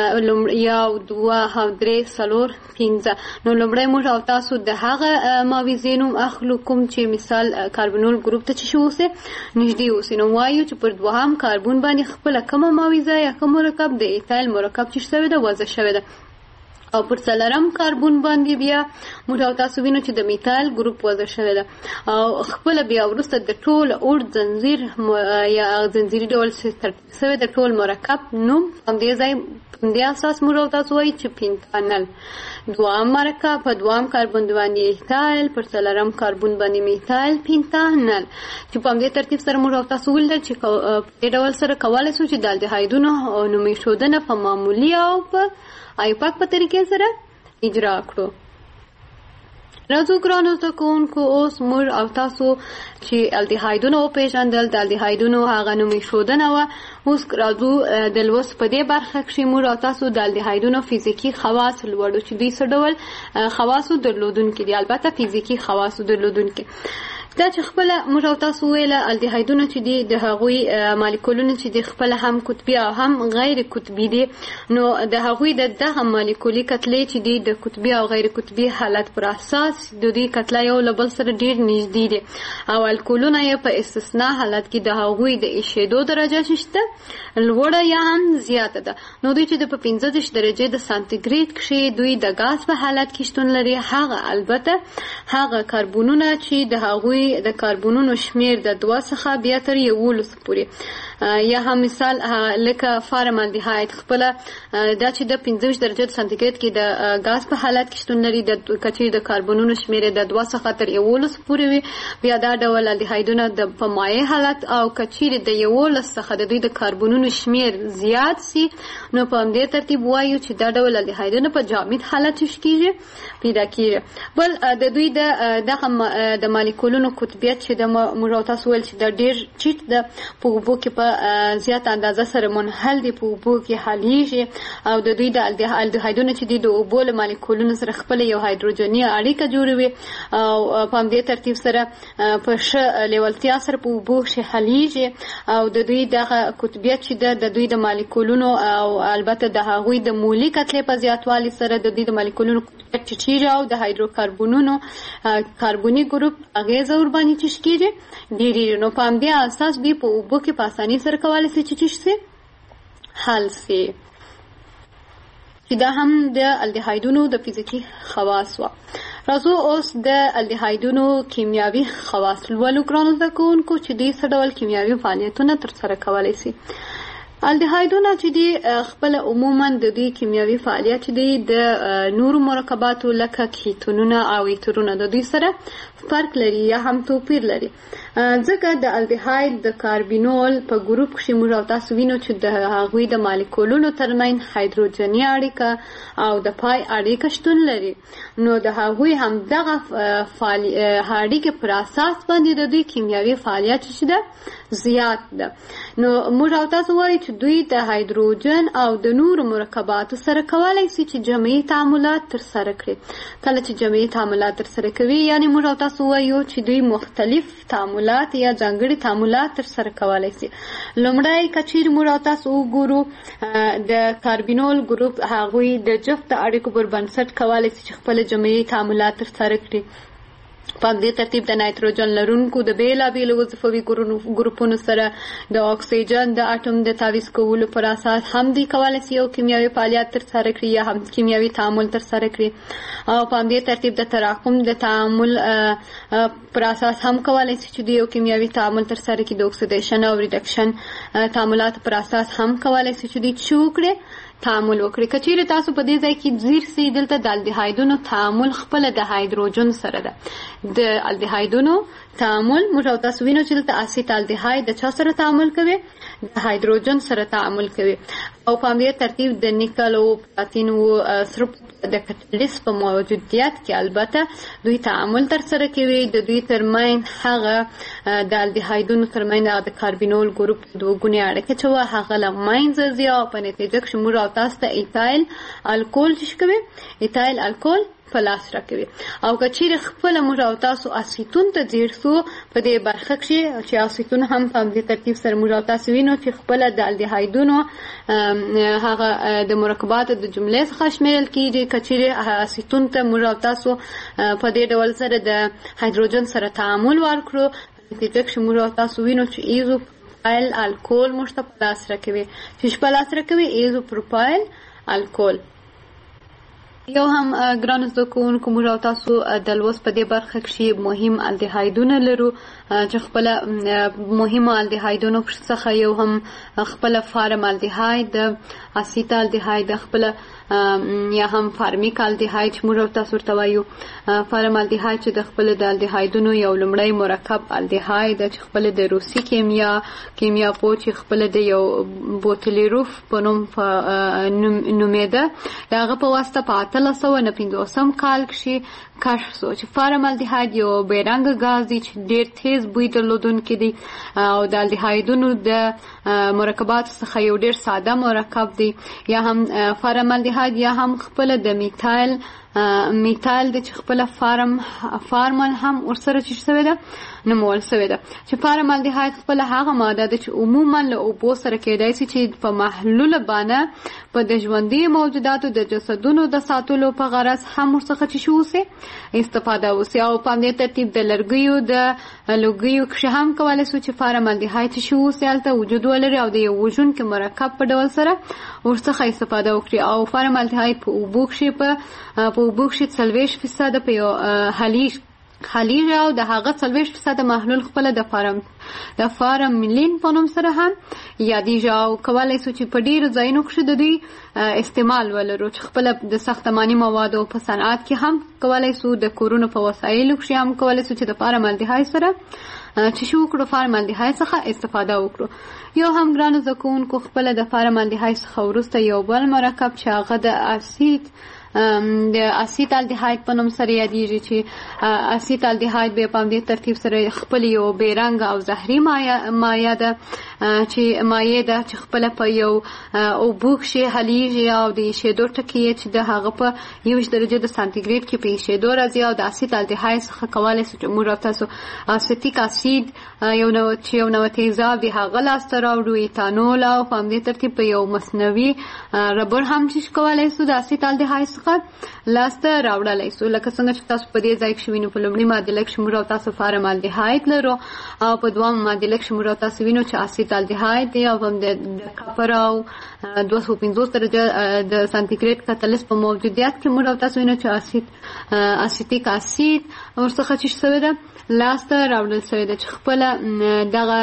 یو دوه او درې څلور پنځه نو لومړی موږ او تاسو د هغه ماویزې نوم اخلو کوم چې مثال کاربینول ګروپ ته چې شو اوسي نږدې اوسي. نو وایو چې پر دوهم کاربون باندې خپله کومه ماویزه یا کوم مرکب د ایتایل مرکب چې شوی ده وضع شوی ده او پر څلورم کاربون باندې بیا موږ او تاسو وینو چې د میتایل ګروپ وضع شوی ده او خپل بیا وروسته د ټول اوږد زنځیر یا زنځیري ډول ترتیب شوی د ټول مرکب نوم همدې ځای همدې اساس موږ او تاسو وایو چې پینتانل. دوام مرکب په دوام کاربون باندې ایتایل پر څلورم کاربون باندې میتایل پینتانل چې په همدې ترتیب سره موږ او تاسو ولیدل چې په دې ډول سره کولی شو چې د الډیهایدونو نومېښودنه په معمولي او په ایپاک په طریقې سره اجرا کړو. راځو ګرانو زده کوونکو اوس موږ او تاسو چې الډیهایدونه وپېژندل د الډیهایدونو هغه نومېښودنه وه. اوس راځو د لوست په دې برخه کښې موږ او تاسو د الډیهایدونو فزیکي خواص لولو چې دوی څه ډول خواصو درلودونکي دي. البته فزیکي خواصو درلودونکي دا چې خپل موږ او تاسو ویل الډیهایدونه چې دي د هغوی مالیکولونه چې دي خپل هم قطبي او هم غیر قطبي دي نو د هغوی د دغه مالیکولي کتلې چې دي د قطبي او غیر قطبي حالت پر اساس د دې کتله یو له بل سره ډیر نږدې دي او الکولونه یې په استثناء حالت کې د هغوی د ایشېدو درجه شته لوړه یا هم زیاته ده نو دوی چې د په پنځه دېرش درجې د سانتیګریډ کې دوی د غاز په حالت کې شتون لري هغه البته هغه کاربونونه چې د هغوی د کاربونونو شمیر د دوه څخه بیا تر یولس پورې یا هم مثال لکه فارمالډیهاید خپل دا چې د پنځه دېرش درجې سانتیګریډ کې د غاز په حالت کې شتون لري د کچیر د کاربونونو شمیر د دوه څخه تر یولس پورې وي بیا دا ډول الډیهایدونه د په مایع حالت او کچیر د یولس څخه د دوی د کاربونونو شمیر زیات سي نو په همدې ترتیب وایو چې دا ډول الډیهایدونه په جامد حالت کېږي پیدا کېږي بل د دوی د دغه د مالیکولونو قطبیت چې د موږ او تاسو ویل چې دا ډیر چیټ ده په اوبو کې په زیات اندازه سره منحل دي په اوبو کې حلیږي او د دوی د الډیهایدونه چې دي د اوبو له مالیکولونو سره خپل یو هایدروجني اړیکه جوړوي او په همدې ترتیب سره په ښه لیوالتیا سره په اوبو کې حلیږي او د دوی دغه قطبیت چې ده د دوی د مالیکولونو او البته د هغوی د مولي کتلې په زیاتوالي سره د دوی د مالیکولونو قطبیت ټیټیږي او د هایدروکاربونونو کاربوني ګروپ اغیزه ورباندې چې کېږي ډېرېږي نو په همدې اساس دوی په اوبو کې په اسانۍ سره کولی شي چې څه شي حل شي چې دا هم د الډیهایدونو د فزیکي خواص وه راځو اوس د الډیهایدونو کیمیاوي خواص لولو ګرانو زده کوونکو چې دوی څه ډول کیمیاوي فعالیتونه ترسره کولی شي الډیهایدونه چې دي خپل عموما د دوی کیمیاوي فعالیت چې دي د نورو مرکباتو لکه کیتونونه او ایترونه د دوی سره فرق لري یا هم توپیر لري ځکه د الډیهاید د کاربینول په ګروپ کې موږ او تاسو وینو چې د هغوی د مالیکولونو ترمنځ هایدروجني اړیکه او د پای اړیکه شتون لري نو د هغوی هم دغه اړیکې پر اساس باندې د دوی کیمیاوي فعالیت چې ده زیات ده نو موږ او تاسو وایو چې دوی د هایدروجن او د نورو مرکباتو سره کولی شي چې جمعي تعاملات ترسره کړي کله چې جمعي تعاملات ترسره کوي یعنې موږ او تاسو وایو چې دوی مختلف تعاملات یا ځانګړي تعاملات ترسره کولی شي لومړی که چیرې موږ او تاسو وګورو د کاربینول ګروپ هغوی د جفت اړیکو پر بنسټ کولی شي چې خپل جمعي تعاملات ترسره کړي په دې ترتیب د نایتروجن لرونکو د بیلابیلو وظیفوي ګروپونو سره د اکسیجن د اټوم د تعویض کولو پر اساس هم دوی کولی شي یو کیمیاوي فعالیت ترسره کړي یا هم کیمیاوي تعامل ترسره کړي او په دې ترتیب د تراکم د تعامل پر اساس هم کولی شي چې یو کیمیاوي تعامل ترسره کړي د اکسیدیشن او ریډکشن تعاملات پر اساس هم کولی شي چې دوی څه وکړي تعامل وکړي که چیرې تاسو په دې ځای کې ځیر سئ دلته د الډیهایدونو تعامل خپله د هایدروجن سره ده د الډیهایدونو تعامل موږ او تاسو وینو چې دلته اسید الډیهاید د چا سره تعامل کوي د هایدروجن سره تعامل کوي او په همدې ترتیب د نیکل او پلاتین او سرپ د کتلیس په موجودیت کې البته دوی تعامل ترسره کوي د دوی ترمنځ هغه د الډیهایدونو ترمنځ د کاربینول ګروپ دوه ګونې اړیکه چې وه هغه له منځه ځي او په نتیجه کې موږ او تاسو ته ایتایل الکول څه کوي ایتایل الکول په لاس راکوي او که چیرې خپله موږ او تاسو اسیتون ته ځیر سو په دې برخه کې چې اسیتون هم په همدې ترتیب سره موږ او تاسو وینو چې خپله د الډیهایدونو هغه د مرکباتو د جملې څخه شمیرل کېږي که چیرې اسیتون ته موږ او تاسو په دې ډول سره د هایدروجن سره تعامل ورکړو په نتیجه کې موږ او تاسو وینو چې ایزو پروپایل الکول موږ ته په لاس راکوي چې په لاس راکوي ایزو پروپایل الکول یو هم ګرانو زده کوونکو موږ او تاسو د لوست په دې برخه کې مهم الډیهایدونه لرو چې خپله مهمه الډیهایدونو څخه یو هم خپله فارم الډیهاید اسید الډیهاید خپله یا هم فارمیک الډیهاید چې موږ او تاسو ورته وایو فارم الډیهاید چې د خپل د الډیهایدونو یو لومړی مرکب الډیهاید چې خپل د روسي کیمیا کیمیا پوه چې خپل د یو بوتلیروف په نوم نومېده د هغه په واسطه په اتلس سوه نه پنځوسم کال کښې کشف شو چې فارم الډیهاید یو بې رنګه ګاز دی چې ډېر تیز بوی درلودونکی دی او د الډیهایدونو د مرکباتو څخه یو ډېر ساده مرکب دی یا هم فارم الډیهاید یا هم خپله د میتایل میتال د چې خپل فارم فارمل هم ورسره چې شوی ده نومول شوی ده چې فارمالدهاید خپل هغه ماده ده چې عموما له اوبو سره کېدای شي چې په محلول باندې په د ژوندي موجوداتو د جسدونو د ساتلو په غرض هم ورڅخه چې شو سي استفاده وسي او په دې ترتیب د لرګیو د لوګیو کې هم کولای شو چې فارمالدهاید شو سي الته وجود ولري او د یو وژون کې مرکب په ډول سره ورڅخه استفاده وکړي او فارمالدهاید په اوبو کې په په اوبو کې څلوېښت فیصد په یو هلیج خلیج او د هغه څلوېښت فیصد محلول خپل د فارم د فارملین په نوم سره هم یادېږي او کولای شو چې په ډېرو ځایونو کې د دوی استعمال ولرو چې خپل د ساختماني موادو په صنعت کې هم کولای شو د کورونو په وسایلو کې هم کولای شو چې د فارمالدهاید سره چې شو کړو فارمالدهاید څخه استفاده وکړو یو هم ګرانو زده کوونکو خپل د فارمالدهاید څخه وروسته یو بل مرکب چې هغه د اسید د اسیتالدهاید په نوم سره یادېږي چې اسیتالدهاید به په دې ترتیب سره خپل یو بیرنګ او زهري مایع ده چې مایع ده چې خپل په یو اوبو کې هلیږي او د شیدو ټکي چې د هغه په یو درجه د سانتیګریډ کې په شیدو راځي او د اسیتالدهاید څخه کولای شي چې موږ تاسو اسیتیک اسید یو نو چې یو نو تیزاب د هغه لاسته راوړو ایتانول او په دې ترتیب په یو مصنوعي ربر هم چې کولای شي د اسیتالدهاید لاسته راوړلای شو لکه څنګه چې تاسو په دې ځای کې وینئ په لومړي معادله کې موږ تاسو فارمالدهاید لرو او په دویم معادله کې موږ تاسو وینئ چې اسیتالدهاید دی او هم د کاپر او دوه سوه پنځوس درجه د سانتیګریډ کتلس په موجودیت کې موږ تاسو وینئ چې اسید اسیتیک اسید ورڅخه چې شوی ده لاسته راوړل شوی ده چې خپل دغه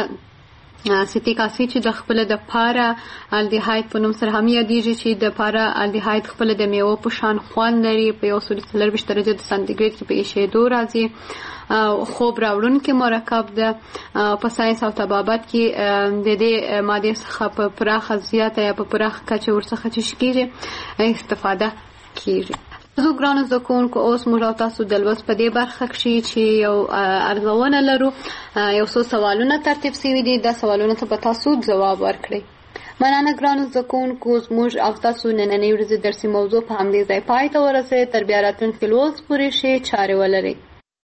اسیتیک اسید چې د خپل د پارا الدهاید په نوم سره هم یادېږي چې د پارا الدهاید خپل د میوه په شان خوند لري په یو سل څلوېښت درجه د سانتیګریډ کې په شیدو راځي او خوب راوړونکي مرکب ده په ساینس او طبابت کې د دې ماده څخه په پراخه زیاته یا په پراخه کچه ورڅخه چې کېږي استفاده کېږي زه ګرانو زده کوونکو اوس موږ تاسو د لوست په دې برخه کې چې یو ارزونه لرو یو څو سوالونه ترتیب شوي دي دا سوالونه ته به تاسو ځواب ورکړئ مننه ګرانو زده کوونکو زموږ او تاسو نننۍ ورځې درسي موضوع په همدې ځای پای ته ورسېد تر بیا راتلونکي لوست پورې ښې چارې ولرئ